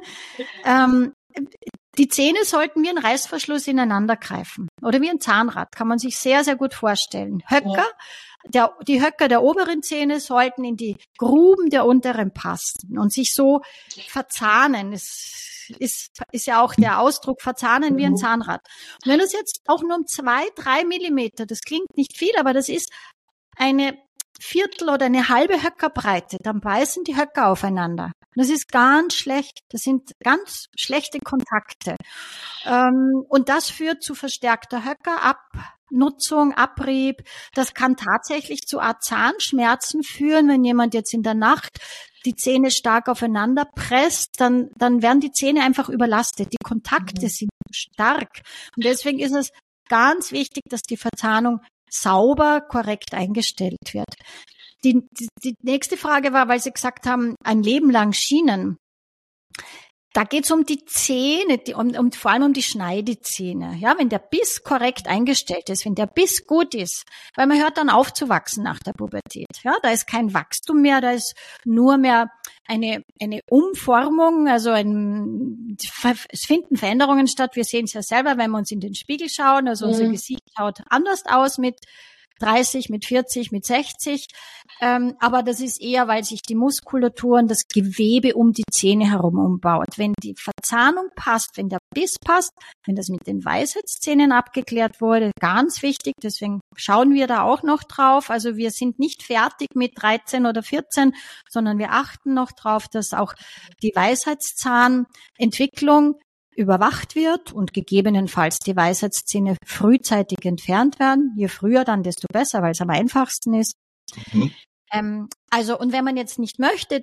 Die Zähne sollten wie ein Reißverschluss ineinander greifen. Oder wie ein Zahnrad, kann man sich sehr, sehr gut vorstellen. Die Höcker der oberen Zähne sollten in die Gruben der unteren passen und sich so verzahnen. Es ist ja auch der Ausdruck, verzahnen wie ein Zahnrad. Und wenn das jetzt auch nur um 2, 3 Millimeter, das klingt nicht viel, aber das ist eine Viertel oder eine halbe Höckerbreite, dann beißen die Höcker aufeinander. Das ist ganz schlecht. Das sind ganz schlechte Kontakte. Und das führt zu verstärkter Höckerabnutzung, Abrieb. Das kann tatsächlich zu Art Zahnschmerzen führen, wenn jemand jetzt in der Nacht die Zähne stark aufeinander presst, dann werden die Zähne einfach überlastet. Die Kontakte sind stark. Und deswegen ist es ganz wichtig, dass die Verzahnung sauber, korrekt eingestellt wird. Die nächste Frage war, weil Sie gesagt haben, ein Leben lang Schienen. Da geht es um die Zähne, vor allem um die Schneidezähne. Ja, wenn der Biss korrekt eingestellt ist, wenn der Biss gut ist, weil man hört dann auf zu wachsen nach der Pubertät. Ja, da ist kein Wachstum mehr, da ist nur mehr eine Umformung, also es finden Veränderungen statt. Wir sehen es ja selber, wenn wir uns in den Spiegel schauen. Also unser Gesicht schaut anders aus mit 30, mit 40, mit 60. Aber das ist eher, weil sich die Muskulatur und das Gewebe um die Zähne herum umbaut. Wenn die Verzahnung passt, wenn der Biss passt, wenn das mit den Weisheitszähnen abgeklärt wurde, ganz wichtig, deswegen schauen wir da auch noch drauf. Also wir sind nicht fertig mit 13 oder 14, sondern wir achten noch drauf, dass auch die Weisheitszahnentwicklung überwacht wird und gegebenenfalls die Weisheitszähne frühzeitig entfernt werden. Je früher dann, desto besser, weil es am einfachsten ist. Und wenn man jetzt nicht möchte, dass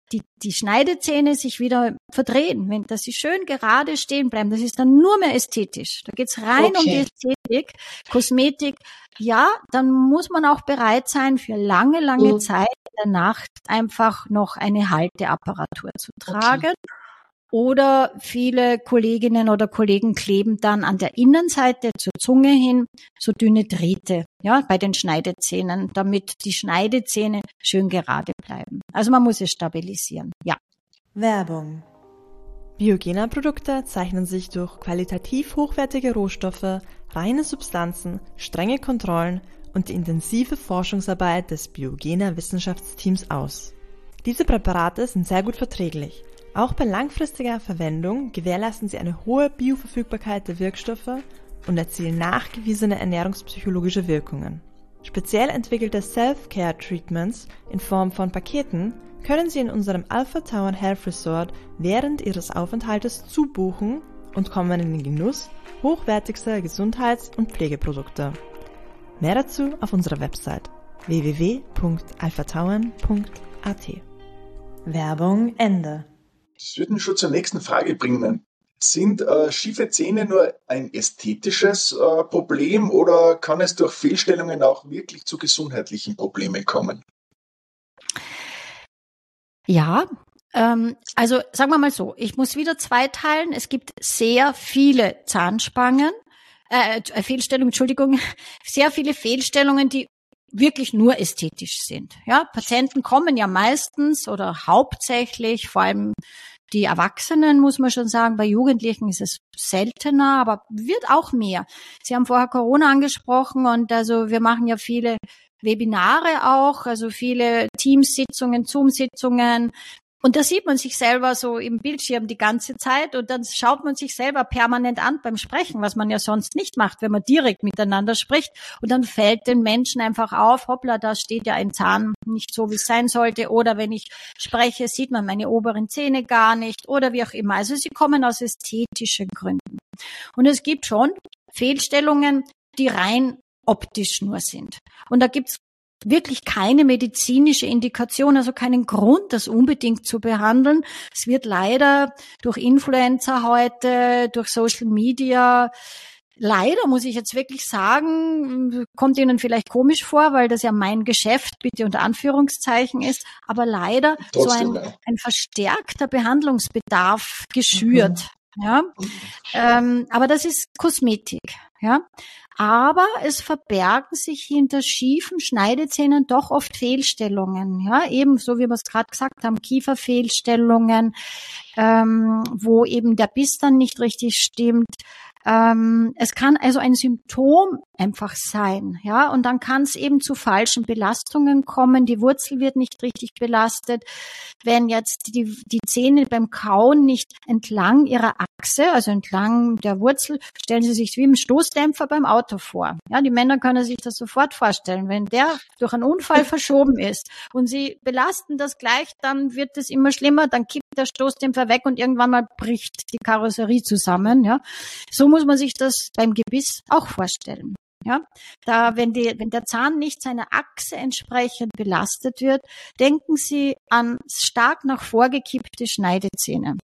die Schneidezähne sich wieder verdrehen, dass sie schön gerade stehen bleiben. Das ist dann nur mehr ästhetisch. Da geht's rein um die Ästhetik, Kosmetik. Ja, dann muss man auch bereit sein, für lange Zeit in der Nacht einfach noch eine Halteapparatur zu tragen. Oder viele Kolleginnen oder Kollegen kleben dann an der Innenseite zur Zunge hin so dünne Drähte, ja, bei den Schneidezähnen, damit die Schneidezähne schön gerade bleiben. Also man muss es stabilisieren, ja. Werbung. Biogena-Produkte zeichnen sich durch qualitativ hochwertige Rohstoffe, reine Substanzen, strenge Kontrollen und die intensive Forschungsarbeit des Biogena-Wissenschaftsteams aus. Diese Präparate sind sehr gut verträglich. Auch bei langfristiger Verwendung gewährleisten sie eine hohe Bioverfügbarkeit der Wirkstoffe und erzielen nachgewiesene ernährungspsychologische Wirkungen. Speziell entwickelte Self-Care-Treatments in Form von Paketen können Sie in unserem Alpha Tauern Health Resort während Ihres Aufenthaltes zubuchen und kommen in den Genuss hochwertigster Gesundheits- und Pflegeprodukte. Mehr dazu auf unserer Website www.alphatauern.at. Werbung Ende. Das würde mich schon zur nächsten Frage bringen. Sind schiefe Zähne nur ein ästhetisches Problem oder kann es durch Fehlstellungen auch wirklich zu gesundheitlichen Problemen kommen? Ja, also sagen wir mal so, ich muss wieder zweiteilen. Es gibt sehr viele sehr viele Fehlstellungen, die wirklich nur ästhetisch sind. Ja, Patienten kommen ja meistens oder hauptsächlich, vor allem die Erwachsenen, muss man schon sagen. Bei Jugendlichen ist es seltener, aber wird auch mehr. Sie haben vorher Corona angesprochen und also wir machen ja viele Webinare auch, also viele Teamsitzungen, Zoom-Sitzungen. Und da sieht man sich selber so im Bildschirm die ganze Zeit und dann schaut man sich selber permanent an beim Sprechen, was man ja sonst nicht macht, wenn man direkt miteinander spricht. Und dann fällt den Menschen einfach auf, hoppla, da steht ja ein Zahn nicht so, wie es sein sollte. Oder wenn ich spreche, sieht man meine oberen Zähne gar nicht oder wie auch immer. Also sie kommen aus ästhetischen Gründen. Und es gibt schon Fehlstellungen, die rein optisch nur sind. Und da gibt's wirklich keine medizinische Indikation, also keinen Grund, das unbedingt zu behandeln. Es wird leider durch Influencer heute, durch Social Media, leider muss ich jetzt wirklich sagen, kommt Ihnen vielleicht komisch vor, weil das ja mein Geschäft, bitte unter Anführungszeichen ist, aber leider trotzdem, so ein verstärkter Behandlungsbedarf geschürt. Ja, aber das ist Kosmetik, ja. Aber es verbergen sich hinter schiefen Schneidezähnen doch oft Fehlstellungen, ja, ebenso wie wir es gerade gesagt haben, Kieferfehlstellungen, wo eben der Biss dann nicht richtig stimmt. Es kann also ein Symptom einfach sein, ja, und dann kann es eben zu falschen Belastungen kommen. Die Wurzel wird nicht richtig belastet. Wenn jetzt die Zähne beim Kauen nicht entlang ihrer Achse, also entlang der Wurzel, stellen Sie sich wie im Stoßdämpfer beim Auto vor. Ja, die Männer können sich das sofort vorstellen. Wenn der durch einen Unfall verschoben ist und Sie belasten das gleich, dann wird es immer schlimmer, dann kippt der Stoßdämpfer weg und irgendwann mal bricht die Karosserie zusammen, ja. So muss man sich das beim Gebiss auch vorstellen. Ja, wenn der Zahn nicht seiner Achse entsprechend belastet wird, denken Sie an stark nach vorgekippte Schneidezähne.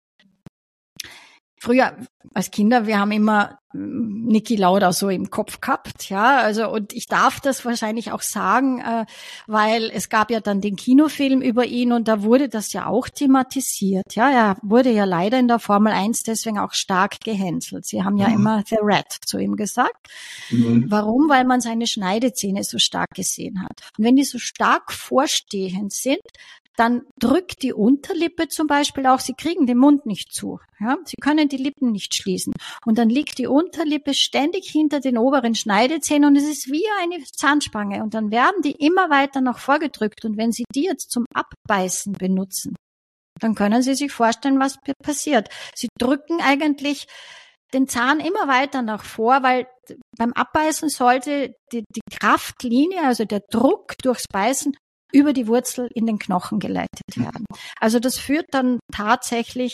Früher als Kinder, wir haben immer Niki Lauda so im Kopf gehabt, ja, also und ich darf das wahrscheinlich auch sagen, weil es gab ja dann den Kinofilm über ihn und da wurde das ja auch thematisiert, ja, er wurde ja leider in der Formel 1 deswegen auch stark gehänselt. Sie haben ja immer The Rat zu ihm gesagt. Warum? Weil man seine Schneidezähne so stark gesehen hat. Und wenn die so stark vorstehend sind, dann drückt die Unterlippe zum Beispiel auch, Sie kriegen den Mund nicht zu. Ja? Sie können die Lippen nicht schließen. Und dann liegt die Unterlippe ständig hinter den oberen Schneidezähnen und es ist wie eine Zahnspange. Und dann werden die immer weiter nach vorgedrückt. Und wenn Sie die jetzt zum Abbeißen benutzen, dann können Sie sich vorstellen, was passiert. Sie drücken eigentlich den Zahn immer weiter nach vor, weil beim Abbeißen sollte die Kraftlinie, also der Druck durchs Beißen, über die Wurzel in den Knochen geleitet werden. Also das führt dann tatsächlich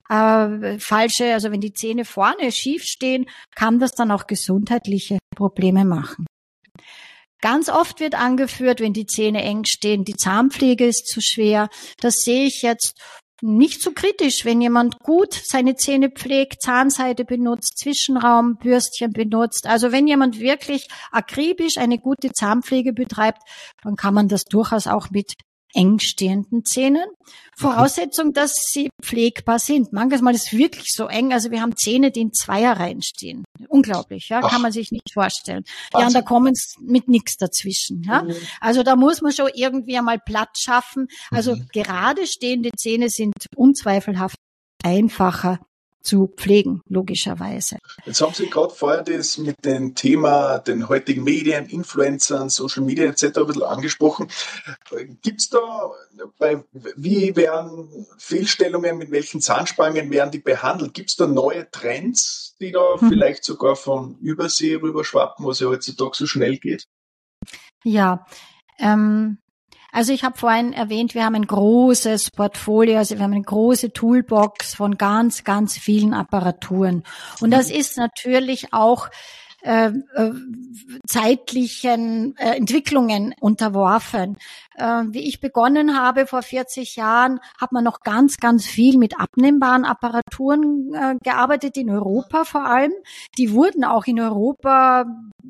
also wenn die Zähne vorne schief stehen, kann das dann auch gesundheitliche Probleme machen. Ganz oft wird angeführt, wenn die Zähne eng stehen, die Zahnpflege ist zu schwer. Das sehe ich jetzt nicht so kritisch, wenn jemand gut seine Zähne pflegt, Zahnseide benutzt, Zwischenraum, Bürstchen benutzt. Also wenn jemand wirklich akribisch eine gute Zahnpflege betreibt, dann kann man das durchaus auch mit eng stehenden Zähnen. Voraussetzung, dass sie pflegbar sind. Manchmal ist es wirklich so eng. Also wir haben Zähne, die in Zweierreihen stehen. Unglaublich, ja, kann man sich nicht vorstellen. Ja, und da kommen es mit nichts dazwischen. Ja. Also da muss man schon irgendwie einmal Platz schaffen. Also gerade stehende Zähne sind unzweifelhaft einfacher zu pflegen, logischerweise. Jetzt haben Sie gerade vorher das mit dem Thema, den heutigen Medien, Influencern, Social Media etc. ein bisschen angesprochen. Gibt's da, wie werden Fehlstellungen, mit welchen Zahnspangen werden die behandelt? Gibt's da neue Trends, die da vielleicht sogar von Übersee rüberschwappen, was ja heutzutage so schnell geht? Ja, also ich habe vorhin erwähnt, wir haben ein großes Portfolio, also wir haben eine große Toolbox von ganz, ganz vielen Apparaturen. Und das ist natürlich auch zeitlichen Entwicklungen unterworfen. Wie ich begonnen habe vor 40 Jahren, hat man noch ganz, ganz viel mit abnehmbaren Apparaturen gearbeitet, in Europa vor allem. Die wurden auch in Europa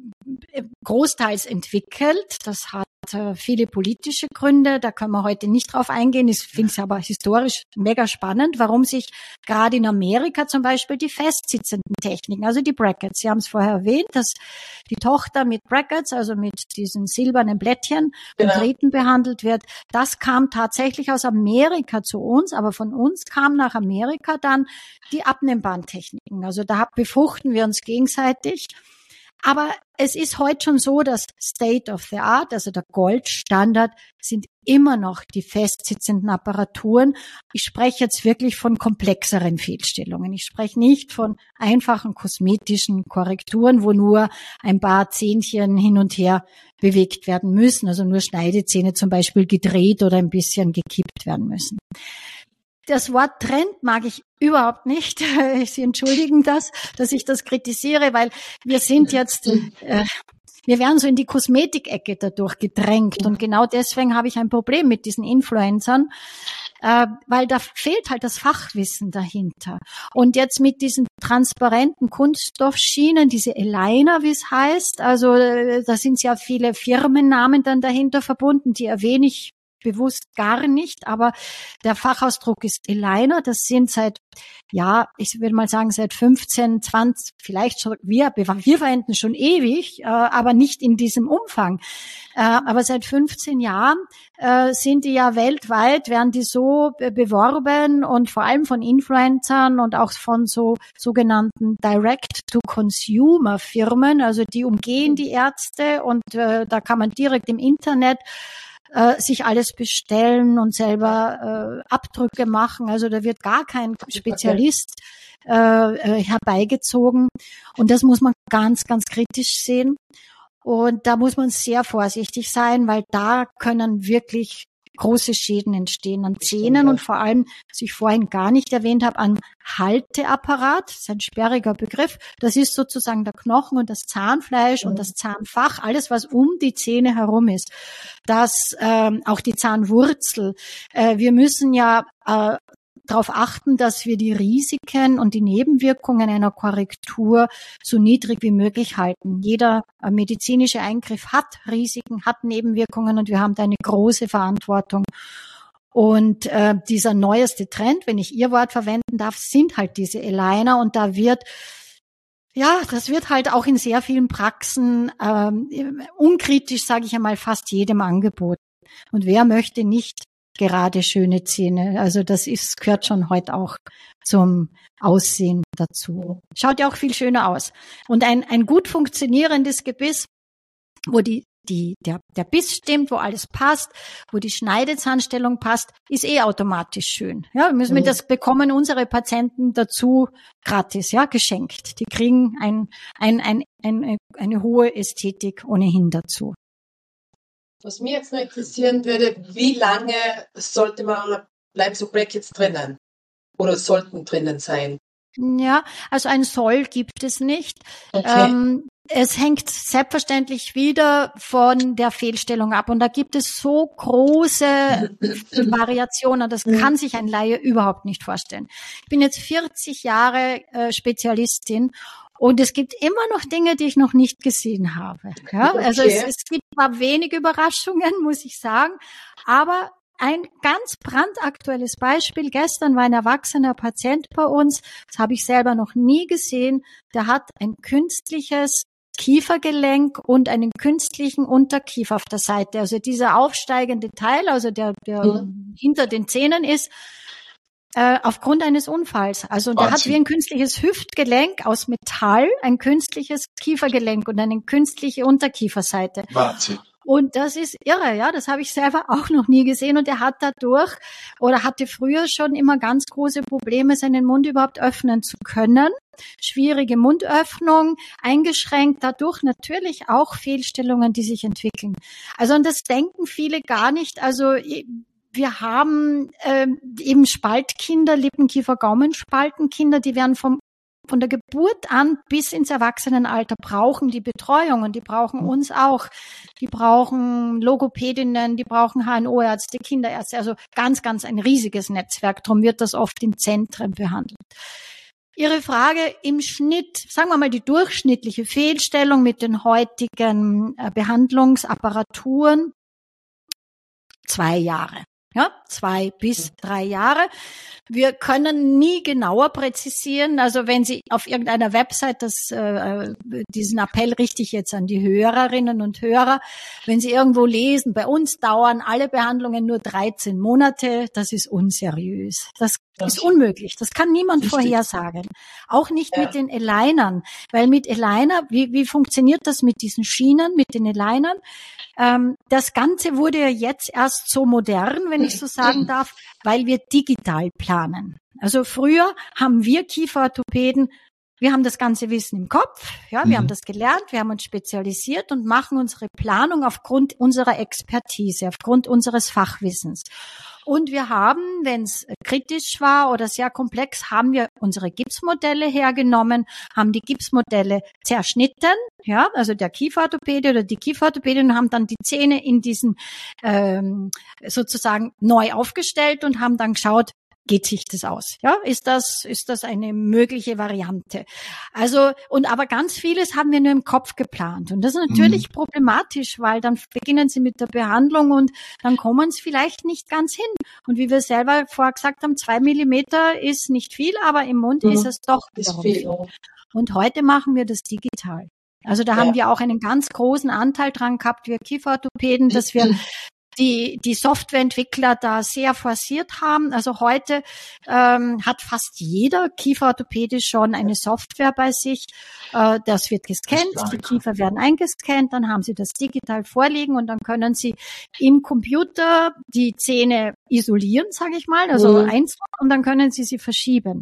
großteils entwickelt. Das hat viele politische Gründe, da können wir heute nicht drauf eingehen. Ich finde es aber historisch mega spannend, warum sich gerade in Amerika zum Beispiel die festsitzenden Techniken, also die Brackets, Sie haben es vorher erwähnt, dass die Tochter mit Brackets, also mit diesen silbernen Blättchen und Drähten behandelt wird. Das kam tatsächlich aus Amerika zu uns, aber von uns kam nach Amerika dann die abnehmbaren Techniken. Also da befruchten wir uns gegenseitig. Aber es ist heute schon so, dass State of the Art, also der Goldstandard, sind immer noch die festsitzenden Apparaturen. Ich spreche jetzt wirklich von komplexeren Fehlstellungen. Ich spreche nicht von einfachen kosmetischen Korrekturen, wo nur ein paar Zähnchen hin und her bewegt werden müssen, also nur Schneidezähne zum Beispiel gedreht oder ein bisschen gekippt werden müssen. Das Wort Trend mag ich überhaupt nicht. Sie entschuldigen das, dass ich das kritisiere, weil wir sind jetzt, wir werden so in die Kosmetikecke dadurch gedrängt. Und genau deswegen habe ich ein Problem mit diesen Influencern, weil da fehlt halt das Fachwissen dahinter. Und jetzt mit diesen transparenten Kunststoffschienen, diese Aligner, wie es heißt, also da sind ja viele Firmennamen dann dahinter verbunden, die erwähne ich bewusst gar nicht, aber der Fachausdruck ist Aligner. Das sind seit, ja, ich würde mal sagen, seit 15, 20, vielleicht schon, wir verwenden schon ewig, aber nicht in diesem Umfang. Aber seit 15 Jahren sind die ja weltweit, werden die so beworben und vor allem von Influencern und auch von so sogenannten Direct-to-Consumer-Firmen, also die umgehen die Ärzte und da kann man direkt im Internet sich alles bestellen und selber Abdrücke machen. Also da wird gar kein Spezialist herbeigezogen. Und das muss man ganz, ganz kritisch sehen. Und da muss man sehr vorsichtig sein, weil da können wirklich große Schäden entstehen an Zähnen und vor allem, was ich vorhin gar nicht erwähnt habe, an Halteapparat. Das ist ein sperriger Begriff. Das ist sozusagen der Knochen und das Zahnfleisch und das Zahnfach, alles, was um die Zähne herum ist. Das auch die Zahnwurzel. Wir müssen ja darauf achten, dass wir die Risiken und die Nebenwirkungen einer Korrektur so niedrig wie möglich halten. Jeder medizinische Eingriff hat Risiken, hat Nebenwirkungen und wir haben da eine große Verantwortung. Und dieser neueste Trend, wenn ich Ihr Wort verwenden darf, sind halt diese Aligner und da wird das wird halt auch in sehr vielen Praxen unkritisch, sage ich einmal, fast jedem angeboten. Und wer möchte nicht gerade schöne Zähne? Also das gehört schon heute auch zum Aussehen dazu. Schaut ja auch viel schöner aus. Und ein gut funktionierendes Gebiss, wo der Biss stimmt, wo alles passt, wo die Schneidezahnstellung passt, ist automatisch schön. Ja, das bekommen unsere Patienten dazu gratis, geschenkt. Die kriegen eine hohe Ästhetik ohnehin dazu. Was mich jetzt noch interessieren würde, wie lange bleiben so Brackets drinnen? Oder sollten drinnen sein? Ja, also ein Soll gibt es nicht. Okay. Es hängt selbstverständlich wieder von der Fehlstellung ab. Und da gibt es so große Variationen, das kann sich ein Laie überhaupt nicht vorstellen. Ich bin jetzt 40 Jahre Spezialistin und es gibt immer noch Dinge, die ich noch nicht gesehen habe. Ja, also es gibt zwar wenig Überraschungen, muss ich sagen, aber ein ganz brandaktuelles Beispiel. Gestern war ein erwachsener Patient bei uns, das habe ich selber noch nie gesehen, der hat ein künstliches Kiefergelenk und einen künstlichen Unterkiefer auf der Seite. Also dieser aufsteigende Teil, also der hinter den Zähnen ist, aufgrund eines Unfalls. Also der hat wie ein künstliches Hüftgelenk aus Metall, ein künstliches Kiefergelenk und eine künstliche Unterkieferseite. Wahnsinn. Und das ist irre, ja, das habe ich selber auch noch nie gesehen und er hat dadurch oder hatte früher schon immer ganz große Probleme, seinen Mund überhaupt öffnen zu können. Schwierige Mundöffnung, eingeschränkt, dadurch natürlich auch Fehlstellungen, die sich entwickeln. Also und das denken viele gar nicht, also wir haben eben Spaltkinder, Lippenkiefer-Gaumenspaltenkinder, die werden von der Geburt an bis ins Erwachsenenalter brauchen die Betreuung und die brauchen uns auch. Die brauchen Logopädinnen, die brauchen HNO-Ärzte, Kinderärzte, also ganz, ganz ein riesiges Netzwerk. Darum wird das oft in Zentren behandelt. Ihre Frage im Schnitt, sagen wir mal die durchschnittliche Fehlstellung mit den heutigen Behandlungsapparaturen, 2 Jahre. Ja, 2 bis 3 Jahre. Wir können nie genauer präzisieren. Also wenn Sie auf irgendeiner Website diesen Appell richte ich jetzt an die Hörerinnen und Hörer, wenn Sie irgendwo lesen, bei uns dauern alle Behandlungen nur 13 Monate, das ist unseriös. Das ist unmöglich. Das kann niemand vorhersagen. Auch nicht mit den Alignern. Weil mit Aligner, wie funktioniert das mit diesen Schienen, mit den Alignern? Das Ganze wurde ja jetzt erst so modern, wenn ich so sagen darf, weil wir digital planen. Also früher haben wir Kieferorthopäden, wir haben das ganze Wissen im Kopf, ja, wir haben das gelernt, wir haben uns spezialisiert und machen unsere Planung aufgrund unserer Expertise, aufgrund unseres Fachwissens. Und wir haben, wenn es kritisch war oder sehr komplex, haben wir unsere Gipsmodelle hergenommen, haben die Gipsmodelle zerschnitten, ja, also der Kieferorthopäde oder die Kieferorthopädin haben dann die Zähne in diesen sozusagen neu aufgestellt und haben dann geschaut, geht sich das aus? Ja, ist das eine mögliche Variante? Also, aber ganz vieles haben wir nur im Kopf geplant. Und das ist natürlich problematisch, weil dann beginnen Sie mit der Behandlung und dann kommen Sie vielleicht nicht ganz hin. Und wie wir selber vorher gesagt haben, 2 Millimeter ist nicht viel, aber im Mund ist es doch wiederum viel. Und heute machen wir das digital. Also da haben wir auch einen ganz großen Anteil dran gehabt, wir Kieferorthopäden, dass wir die Softwareentwickler da sehr forciert haben. Also heute hat fast jeder Kieferorthopäde schon eine Software bei sich. Das wird gescannt, die Kiefer werden eingescannt, dann haben Sie das digital vorliegen und dann können Sie im Computer die Zähne isolieren, sage ich mal, also einzeln und dann können Sie verschieben.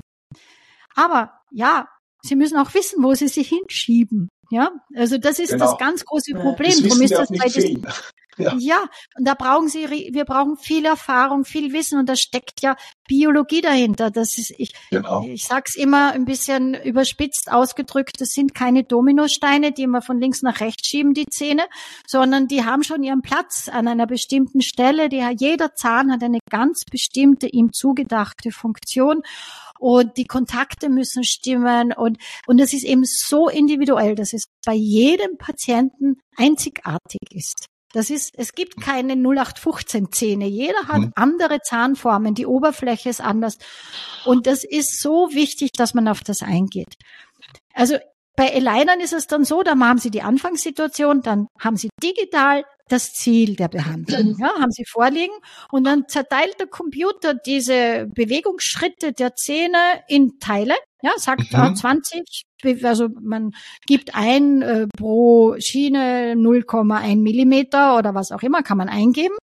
Aber ja, Sie müssen auch wissen, wo Sie sich hinschieben. Ja, also das ist das ganz große Problem. Das Wissen darf nicht fehlen. Ja, und da wir brauchen viel Erfahrung, viel Wissen und da steckt ja Biologie dahinter. Das ist, ich sag's immer ein bisschen überspitzt ausgedrückt, das sind keine Dominosteine, die wir von links nach rechts schieben, die Zähne, sondern die haben schon ihren Platz an einer bestimmten Stelle. Jeder Zahn hat eine ganz bestimmte, ihm zugedachte Funktion. Und die Kontakte müssen stimmen und das ist eben so individuell, dass es bei jedem Patienten einzigartig ist. Es gibt keine 0815 Zähne. Jeder hat andere Zahnformen. Die Oberfläche ist anders. Und das ist so wichtig, dass man auf das eingeht. Also bei Alignern ist es dann so, da haben Sie die Anfangssituation, dann haben Sie digital das Ziel der Behandlung, ja, haben Sie vorliegen und dann zerteilt der Computer diese Bewegungsschritte der Zähne in Teile, ja, sagt 20, also man gibt ein pro Schiene 0,1 Millimeter oder was auch immer, kann man eingeben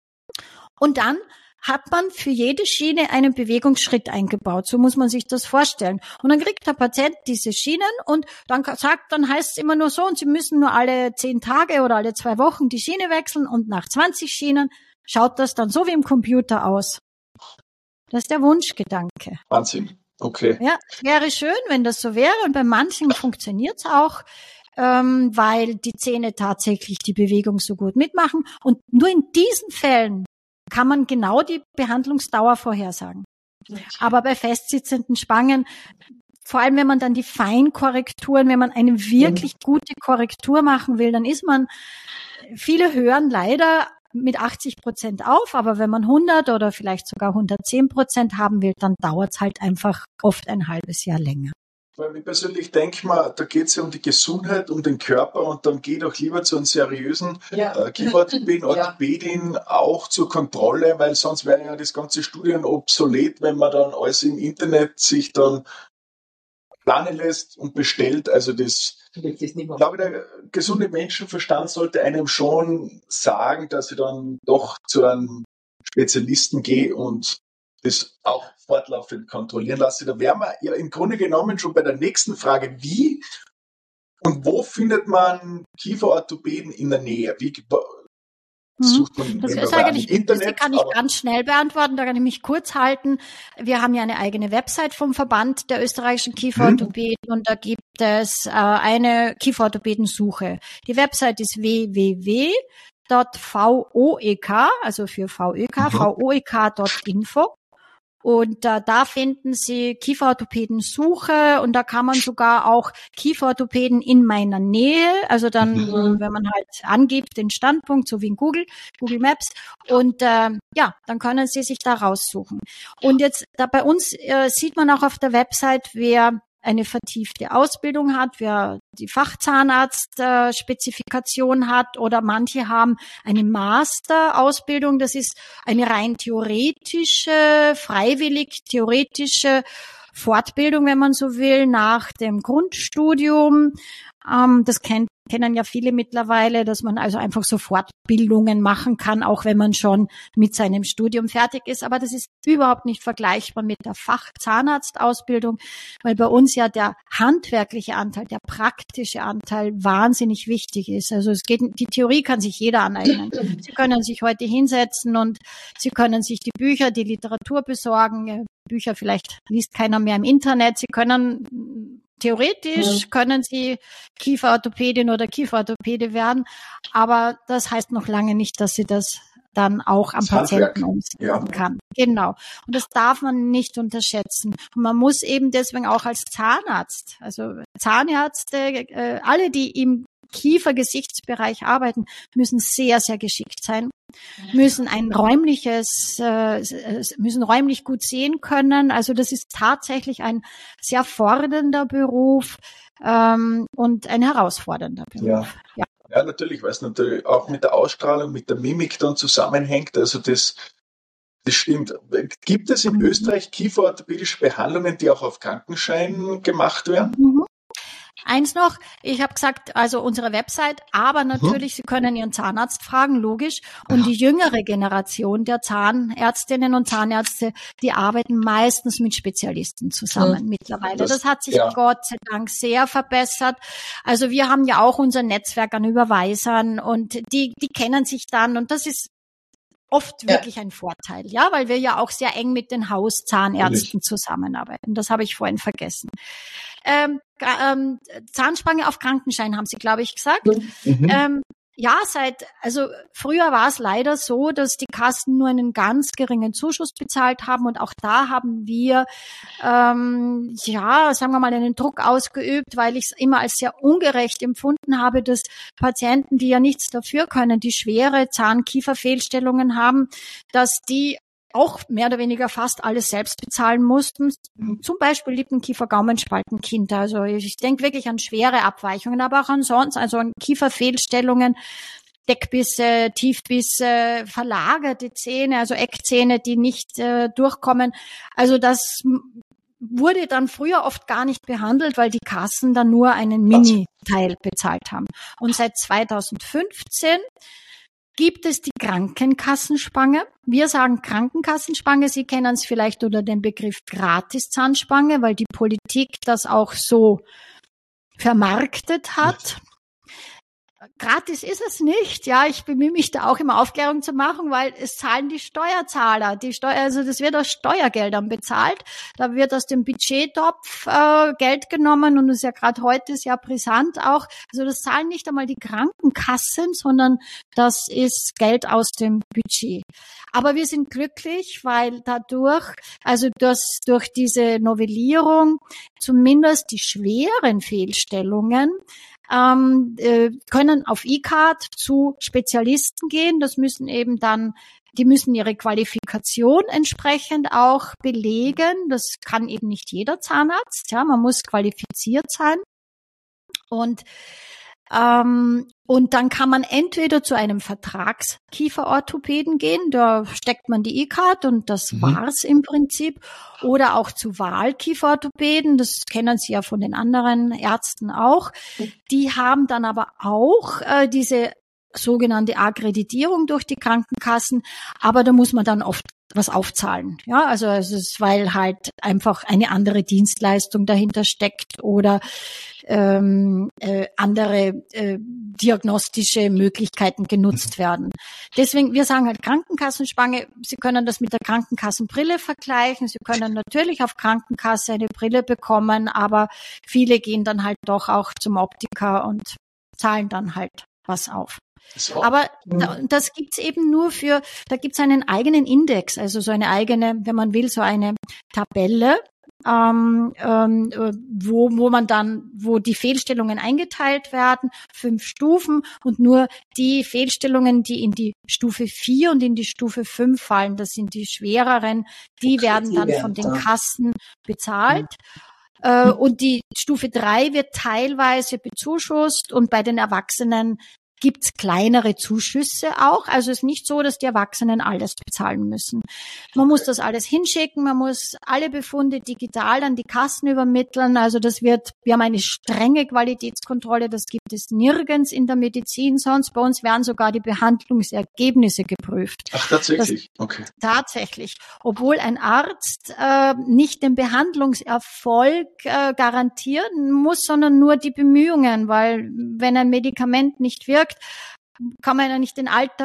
und dann hat man für jede Schiene einen Bewegungsschritt eingebaut. So muss man sich das vorstellen. Und dann kriegt der Patient diese Schienen und dann heißt es immer nur so, und Sie müssen nur alle 10 Tage oder alle 2 Wochen die Schiene wechseln und nach 20 Schienen schaut das dann so wie im Computer aus. Das ist der Wunschgedanke. Wahnsinn. Okay. Ja, wäre schön, wenn das so wäre und bei manchen funktioniert es auch. weil die Zähne tatsächlich die Bewegung so gut mitmachen. Und nur in diesen Fällen kann man genau die Behandlungsdauer vorhersagen. Aber bei festsitzenden Spangen, vor allem wenn man dann die Feinkorrekturen, wenn man eine wirklich gute Korrektur machen will, dann viele hören leider mit 80% auf, aber wenn man 100 oder vielleicht sogar 110% haben will, dann dauert es halt einfach oft ein halbes Jahr länger. Weil ich persönlich denke mal, da geht es ja um die Gesundheit, um den Körper und dann geht auch lieber zu einem seriösen Kieferorthopäden, Orthopädin auch zur Kontrolle, weil sonst wäre ja das ganze Studium obsolet, wenn man dann alles im Internet sich dann planen lässt und bestellt. Also ich glaube, der gesunde Menschenverstand sollte einem schon sagen, dass ich dann doch zu einem Spezialisten gehe und das auch fortlaufend kontrollieren lasse. Da wären wir ja im Grunde genommen schon bei der nächsten Frage. Wie und wo findet man Kieferorthopäden in der Nähe? Wie sucht man das ist eigentlich, Internet? Das kann ich ganz schnell beantworten, da kann ich mich kurz halten. Wir haben ja eine eigene Website vom Verband der österreichischen Kieferorthopäden und da gibt es eine Kieferorthopädensuche. Die Website ist www.voek, also für VÖK, voek.info. Und da finden Sie Kieferorthopäden-Suche und da kann man sogar auch Kieferorthopäden in meiner Nähe, also dann, wenn man halt angibt den Standpunkt, so wie in Google Maps und dann können Sie sich da raussuchen. Und jetzt da bei uns sieht man auch auf der Website, wer eine vertiefte Ausbildung hat, wer die Fachzahnarzt-Spezifikation hat oder manche haben eine Master-Ausbildung. Das ist eine rein theoretische, freiwillig theoretische Fortbildung, wenn man so will, nach dem Grundstudium. Das kennen ja viele mittlerweile, dass man also einfach so Fortbildungen machen kann, auch wenn man schon mit seinem Studium fertig ist. Aber das ist überhaupt nicht vergleichbar mit der Fachzahnarztausbildung, weil bei uns ja der handwerkliche Anteil, der praktische Anteil wahnsinnig wichtig ist. Also die Theorie kann sich jeder aneignen. Sie können sich heute hinsetzen und Sie können sich die Bücher, die Literatur besorgen. Bücher vielleicht liest keiner mehr im Internet. Sie können theoretisch können Sie Kieferorthopädin oder Kieferorthopäde werden, aber das heißt noch lange nicht, dass Sie das dann auch am Patienten umsetzen kann. Genau. Und das darf man nicht unterschätzen. Und man muss eben deswegen auch als Zahnarzt, also Zahnärzte, alle, die im Kiefergesichtsbereich arbeiten, müssen sehr, sehr geschickt sein, müssen müssen räumlich gut sehen können. Also das ist tatsächlich ein sehr fordernder Beruf und ein herausfordernder Beruf. Ja, natürlich, weil es natürlich auch mit der Ausstrahlung, mit der Mimik dann zusammenhängt. Also das stimmt. Gibt es in Österreich kieferorthopädische Behandlungen, die auch auf Krankenschein gemacht werden? Eins noch, ich habe gesagt, also unsere Website, aber natürlich, Sie können Ihren Zahnarzt fragen, logisch. Und die jüngere Generation der Zahnärztinnen und Zahnärzte, die arbeiten meistens mit Spezialisten zusammen mittlerweile. Das hat sich Gott sei Dank sehr verbessert. Also wir haben ja auch unser Netzwerk an Überweisern und die kennen sich dann und das ist oft wirklich ein Vorteil, ja, weil wir ja auch sehr eng mit den Hauszahnärzten zusammenarbeiten. Das habe ich vorhin vergessen. Zahnspange auf Krankenschein haben Sie, glaube ich, gesagt. Also früher war es leider so, dass die Kassen nur einen ganz geringen Zuschuss bezahlt haben und auch da haben wir, sagen wir mal, einen Druck ausgeübt, weil ich es immer als sehr ungerecht empfunden habe, dass Patienten, die ja nichts dafür können, die schwere Zahn-Kiefer-Fehlstellungen haben, dass die auch mehr oder weniger fast alles selbst bezahlen mussten. Zum Beispiel Lippenkiefer-Gaumenspaltenkinder. Also ich denke wirklich an schwere Abweichungen, aber auch ansonsten, also an Kieferfehlstellungen, Deckbisse, Tiefbisse, verlagerte Zähne, also Eckzähne, die nicht durchkommen. Also das wurde dann früher oft gar nicht behandelt, weil die Kassen dann nur einen Mini-Teil bezahlt haben. Und seit 2015 gibt es die Krankenkassenspange. Wir sagen Krankenkassenspange. Sie kennen es vielleicht unter dem Begriff Gratiszahnspange, weil die Politik das auch so vermarktet hat. Gratis ist es nicht, ja. Ich bemühe mich da auch immer Aufklärung zu machen, weil es zahlen die Steuerzahler. Also das wird aus Steuergeldern bezahlt. Da wird aus dem Budgettopf Geld genommen und das ist ja gerade heute sehr brisant auch. Also das zahlen nicht einmal die Krankenkassen, sondern das ist Geld aus dem Budget. Aber wir sind glücklich, weil durch diese Novellierung zumindest die schweren Fehlstellungen können auf E-Card zu Spezialisten gehen. Die müssen ihre Qualifikation entsprechend auch belegen. Das kann eben nicht jeder Zahnarzt. Ja, man muss qualifiziert sein. Und dann kann man entweder zu einem Vertragskieferorthopäden gehen, da steckt man die E-Card und das war's im Prinzip, oder auch zu Wahlkieferorthopäden, das kennen Sie ja von den anderen Ärzten auch. Die haben dann aber auch diese sogenannte Akkreditierung durch die Krankenkassen, aber da muss man dann oft was aufzahlen. Ja, also es ist, weil halt einfach eine andere Dienstleistung dahinter steckt oder andere diagnostische Möglichkeiten genutzt werden. Deswegen, wir sagen halt Krankenkassenspange, Sie können das mit der Krankenkassenbrille vergleichen. Sie können natürlich auf Krankenkasse eine Brille bekommen, aber viele gehen dann halt doch auch zum Optiker und zahlen dann halt was auf. So. Aber das gibt's eben nur da gibt's einen eigenen Index, also so eine eigene, wenn man will, so eine Tabelle, wo die Fehlstellungen eingeteilt werden, 5 Stufen und nur die Fehlstellungen, die in die Stufe 4 und in die Stufe 5 fallen, das sind die schwereren, die werden dann von den Kassen bezahlt. Und die Stufe 3 wird teilweise bezuschusst und bei den Erwachsenen gibt's kleinere Zuschüsse auch. Also es ist nicht so, dass die Erwachsenen alles bezahlen müssen. Man muss das alles hinschicken, man muss alle Befunde digital an die Kassen übermitteln. Also wir haben eine strenge Qualitätskontrolle, das gibt es nirgends in der Medizin sonst. Bei uns werden sogar die Behandlungsergebnisse geprüft. Ach, tatsächlich? Okay. Tatsächlich. Obwohl ein Arzt nicht den Behandlungserfolg garantieren muss, sondern nur die Bemühungen, weil wenn ein Medikament nicht wirkt, kann man ja nicht den Arzt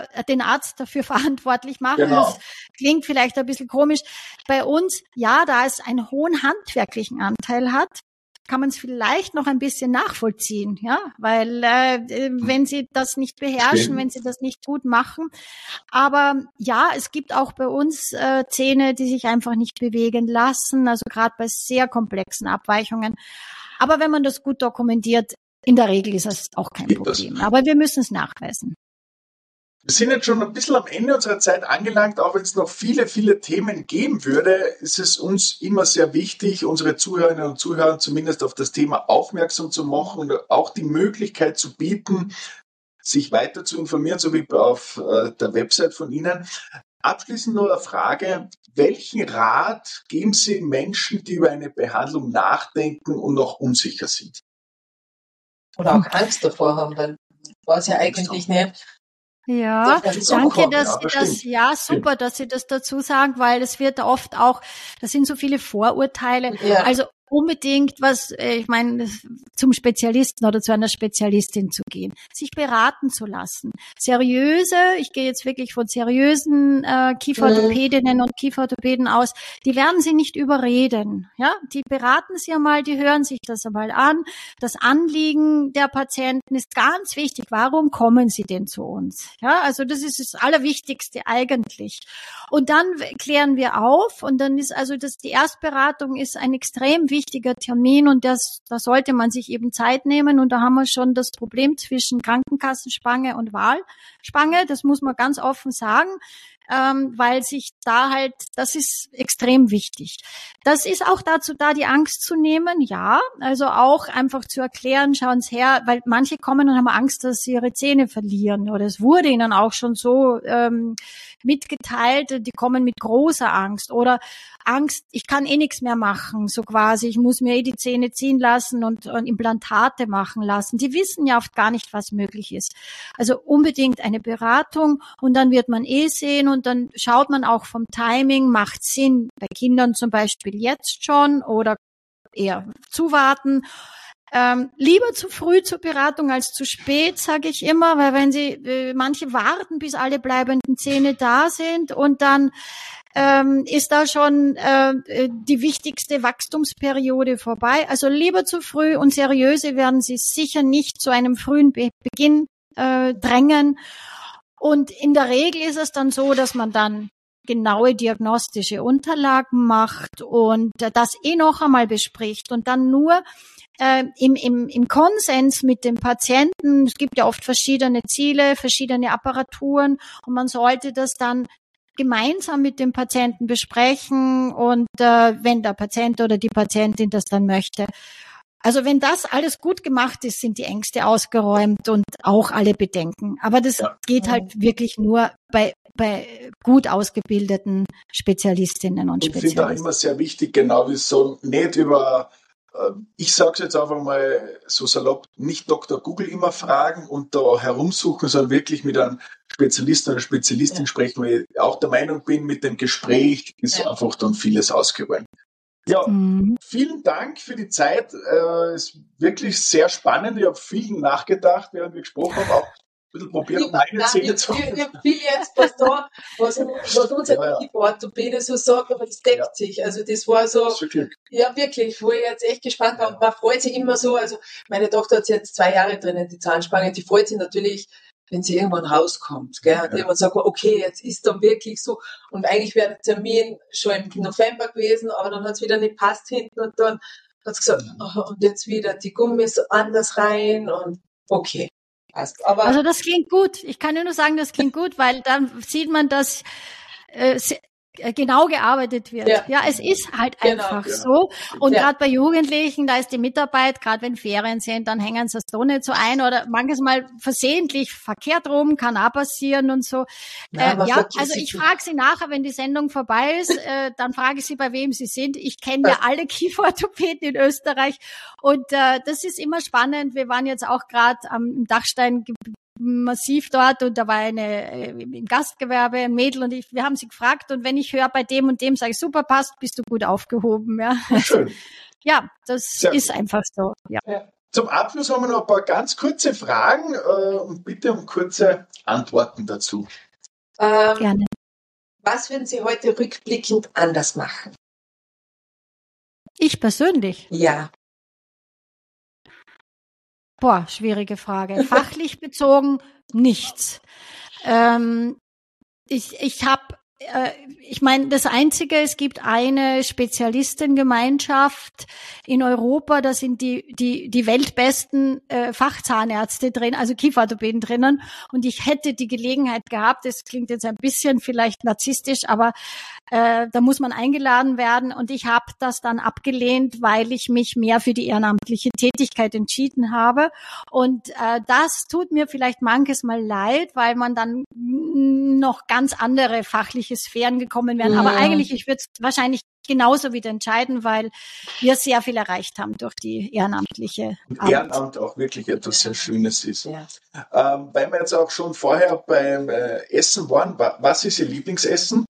dafür verantwortlich machen. Genau. Das klingt vielleicht ein bisschen komisch. Bei uns, ja, da es einen hohen handwerklichen Anteil hat, kann man es vielleicht noch ein bisschen nachvollziehen, ja, weil wenn Sie das nicht beherrschen, wenn Sie das nicht gut machen, aber ja, es gibt auch bei uns Zähne, die sich einfach nicht bewegen lassen, also gerade bei sehr komplexen Abweichungen. Aber wenn man das gut dokumentiert, in der Regel ist das auch kein Problem. Aber wir müssen es nachweisen. Wir sind jetzt schon ein bisschen am Ende unserer Zeit angelangt, auch wenn es noch viele, viele Themen geben würde, ist es uns immer sehr wichtig, unsere Zuhörerinnen und Zuhörer zumindest auf das Thema aufmerksam zu machen und auch die Möglichkeit zu bieten, sich weiter zu informieren, so wie auf der Website von Ihnen. Abschließend noch eine Frage, welchen Rat geben Sie Menschen, die über eine Behandlung nachdenken und noch unsicher sind? Oder auch Angst davor haben, weil war es ja eigentlich nicht. Ja, danke, dass Sie das dazu sagen, weil es wird oft auch, das sind so viele Vorurteile. Ja. Also unbedingt zum Spezialisten oder zu einer Spezialistin zu gehen, sich beraten zu lassen. Ich gehe jetzt wirklich von seriösen Kieferorthopädinnen und Kieferorthopäden aus, die werden Sie nicht überreden. Ja, die beraten Sie einmal, die hören sich das einmal an. Das Anliegen der Patienten ist ganz wichtig. Warum kommen Sie denn zu uns? Ja, also das ist das Allerwichtigste eigentlich. Und dann klären wir auf und dann ist die Erstberatung ist ein extrem wichtiger Termin und da sollte man sich eben Zeit nehmen und da haben wir schon das Problem zwischen Krankenkassenspange und Wahlspange, das muss man ganz offen sagen, weil sich das ist extrem wichtig. Das ist auch dazu da, die Angst zu nehmen, ja, also auch einfach zu erklären, schauen Sie her, weil manche kommen und haben Angst, dass sie ihre Zähne verlieren oder es wurde ihnen auch schon so mitgeteilt, die kommen mit großer Angst oder Angst, ich kann eh nichts mehr machen, so quasi, ich muss mir die Zähne ziehen lassen und Implantate machen lassen. Die wissen ja oft gar nicht, was möglich ist. Also unbedingt eine Beratung und dann wird man sehen und dann schaut man auch vom Timing, macht Sinn, bei Kindern zum Beispiel jetzt schon oder eher zuwarten. Lieber zu früh zur Beratung als zu spät, sage ich immer, weil wenn manche warten, bis alle bleibenden Zähne da sind und dann ist da schon die wichtigste Wachstumsperiode vorbei. Also lieber zu früh, und seriöse werden Sie sicher nicht zu einem frühen Beginn drängen. Und in der Regel ist es dann so, dass man dann genaue diagnostische Unterlagen macht und das noch einmal bespricht und dann nur im Konsens mit dem Patienten. Es gibt ja oft verschiedene Ziele, verschiedene Apparaturen und man sollte das dann gemeinsam mit dem Patienten besprechen und wenn der Patient oder die Patientin das dann möchte. Also wenn das alles gut gemacht ist, sind die Ängste ausgeräumt und auch alle Bedenken. Aber das geht halt wirklich nur bei gut ausgebildeten Spezialistinnen und Spezialisten. Ich finde auch immer sehr wichtig, genau wie so, nicht über, ich sage es jetzt einfach mal so salopp, nicht Dr. Google immer fragen und da herumsuchen, sondern wirklich mit einem Spezialisten oder Spezialistin sprechen, weil ich auch der Meinung bin, mit dem Gespräch ist einfach dann vieles ausgeräumt. Ja, vielen Dank für die Zeit. Es ist wirklich sehr spannend. Ich habe viel nachgedacht, während wir gesprochen haben, auch ein bisschen probiert, meine Zähne zu machen. Ich will jetzt was unser Kieferorthopäde so sagt, aber das deckt sich. Also das war so, ja wirklich, wo ich jetzt echt gespannt war. Und man freut sich immer so, also meine Tochter hat jetzt 2 Jahre drinnen, die Zahnspange, die freut sich natürlich, wenn sie irgendwann rauskommt, gell, und irgendwann sagt, okay, jetzt ist dann wirklich so, und eigentlich wäre der Termin schon im November gewesen, aber dann hat es wieder nicht passt hinten und dann hat sie gesagt, und jetzt wieder die Gummis anders rein und okay, passt. Aber also das klingt gut. Ich kann nur sagen, das klingt gut, weil dann sieht man, dass genau gearbeitet wird. Ja, es ist halt einfach so. Und gerade bei Jugendlichen, da ist die Mitarbeit, gerade wenn Ferien sind, dann hängen sie das doch nicht so ein oder manches Mal versehentlich verkehrt rum, kann auch passieren und so. Also ich frage Sie nachher, wenn die Sendung vorbei ist, dann frage ich Sie, bei wem Sie sind. Ich kenne ja alle Kieferorthopäden in Österreich und das ist immer spannend. Wir waren jetzt auch gerade am Dachstein massiv dort und da war im Gastgewerbe ein Mädel und wir haben sie gefragt und wenn ich höre bei dem und dem, sage ich, super, passt, bist du gut aufgehoben. Ja, schön. Ja, das ist einfach so. Ja. Zum Abschluss haben wir noch ein paar ganz kurze Fragen und bitte um kurze Antworten dazu. Gerne. Was würden Sie heute rückblickend anders machen? Ich persönlich? Ja. Boah, schwierige Frage. Fachlich bezogen nichts. Ich meine, das Einzige, es gibt eine Spezialistengemeinschaft in Europa, da sind die weltbesten Fachzahnärzte drin, also Kieferorthopäden drinnen. Und ich hätte die Gelegenheit gehabt, das klingt jetzt ein bisschen vielleicht narzisstisch, aber da muss man eingeladen werden. Und ich habe das dann abgelehnt, weil ich mich mehr für die ehrenamtliche Tätigkeit entschieden habe. Und das tut mir vielleicht manches Mal leid, weil man dann noch ganz andere fachliche Sphären gekommen wären. Aber eigentlich, ich würde es wahrscheinlich genauso wieder entscheiden, weil wir sehr viel erreicht haben durch die ehrenamtliche Arbeit. Ehrenamt auch wirklich etwas sehr Schönes ist. Ja. Weil wir jetzt auch schon vorher beim Essen waren, was ist Ihr Lieblingsessen?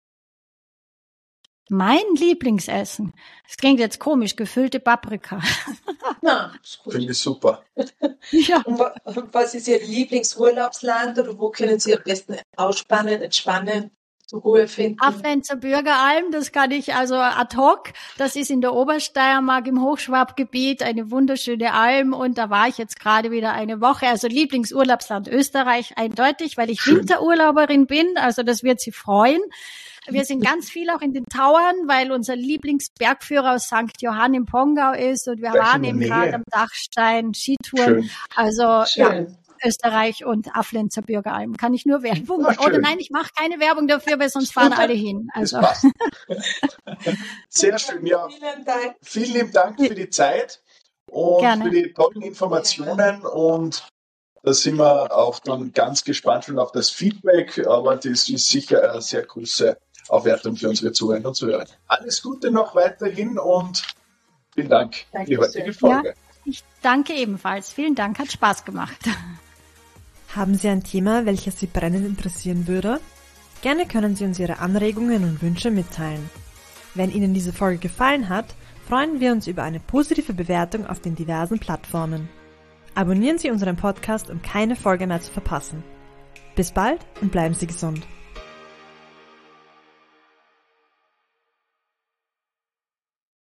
Mein Lieblingsessen? Das klingt jetzt komisch, gefüllte Paprika. Na, finde ich super. Ja. Und was ist Ihr Lieblingsurlaubsland oder wo können Sie am besten ausspannen, entspannen, zur Ruhe finden? Aflenzer Bürgeralm, das kann ich also ad hoc. Das ist in der Obersteiermark im Hochschwabgebiet, eine wunderschöne Alm und da war ich jetzt gerade wieder eine Woche. Also Lieblingsurlaubsland Österreich eindeutig, weil ich Winterurlauberin bin, also das wird Sie freuen. Wir sind ganz viel auch in den Tauern, weil unser Lieblingsbergführer aus St. Johann im Pongau ist und wir waren eben gerade am Dachstein Skitouren. Schön. Also ja, Österreich und Aflenzer Bürgeralm. Kann ich nur Werbung machen? Oder nein, ich mache keine Werbung dafür, weil sonst fahren alle hin. Also. Sehr schön, ja. Vielen lieben Dank für die Zeit und für die tollen Informationen und da sind wir auch dann ganz gespannt schon auf das Feedback, aber das ist sicher eine sehr große Aufwertung für unsere Zuhörer und Zuhörer. Alles Gute noch weiterhin und vielen Dank für die heutige Folge. Ja, ich danke ebenfalls. Vielen Dank, hat Spaß gemacht. Haben Sie ein Thema, welches Sie brennend interessieren würde? Gerne können Sie uns Ihre Anregungen und Wünsche mitteilen. Wenn Ihnen diese Folge gefallen hat, freuen wir uns über eine positive Bewertung auf den diversen Plattformen. Abonnieren Sie unseren Podcast, um keine Folge mehr zu verpassen. Bis bald und bleiben Sie gesund.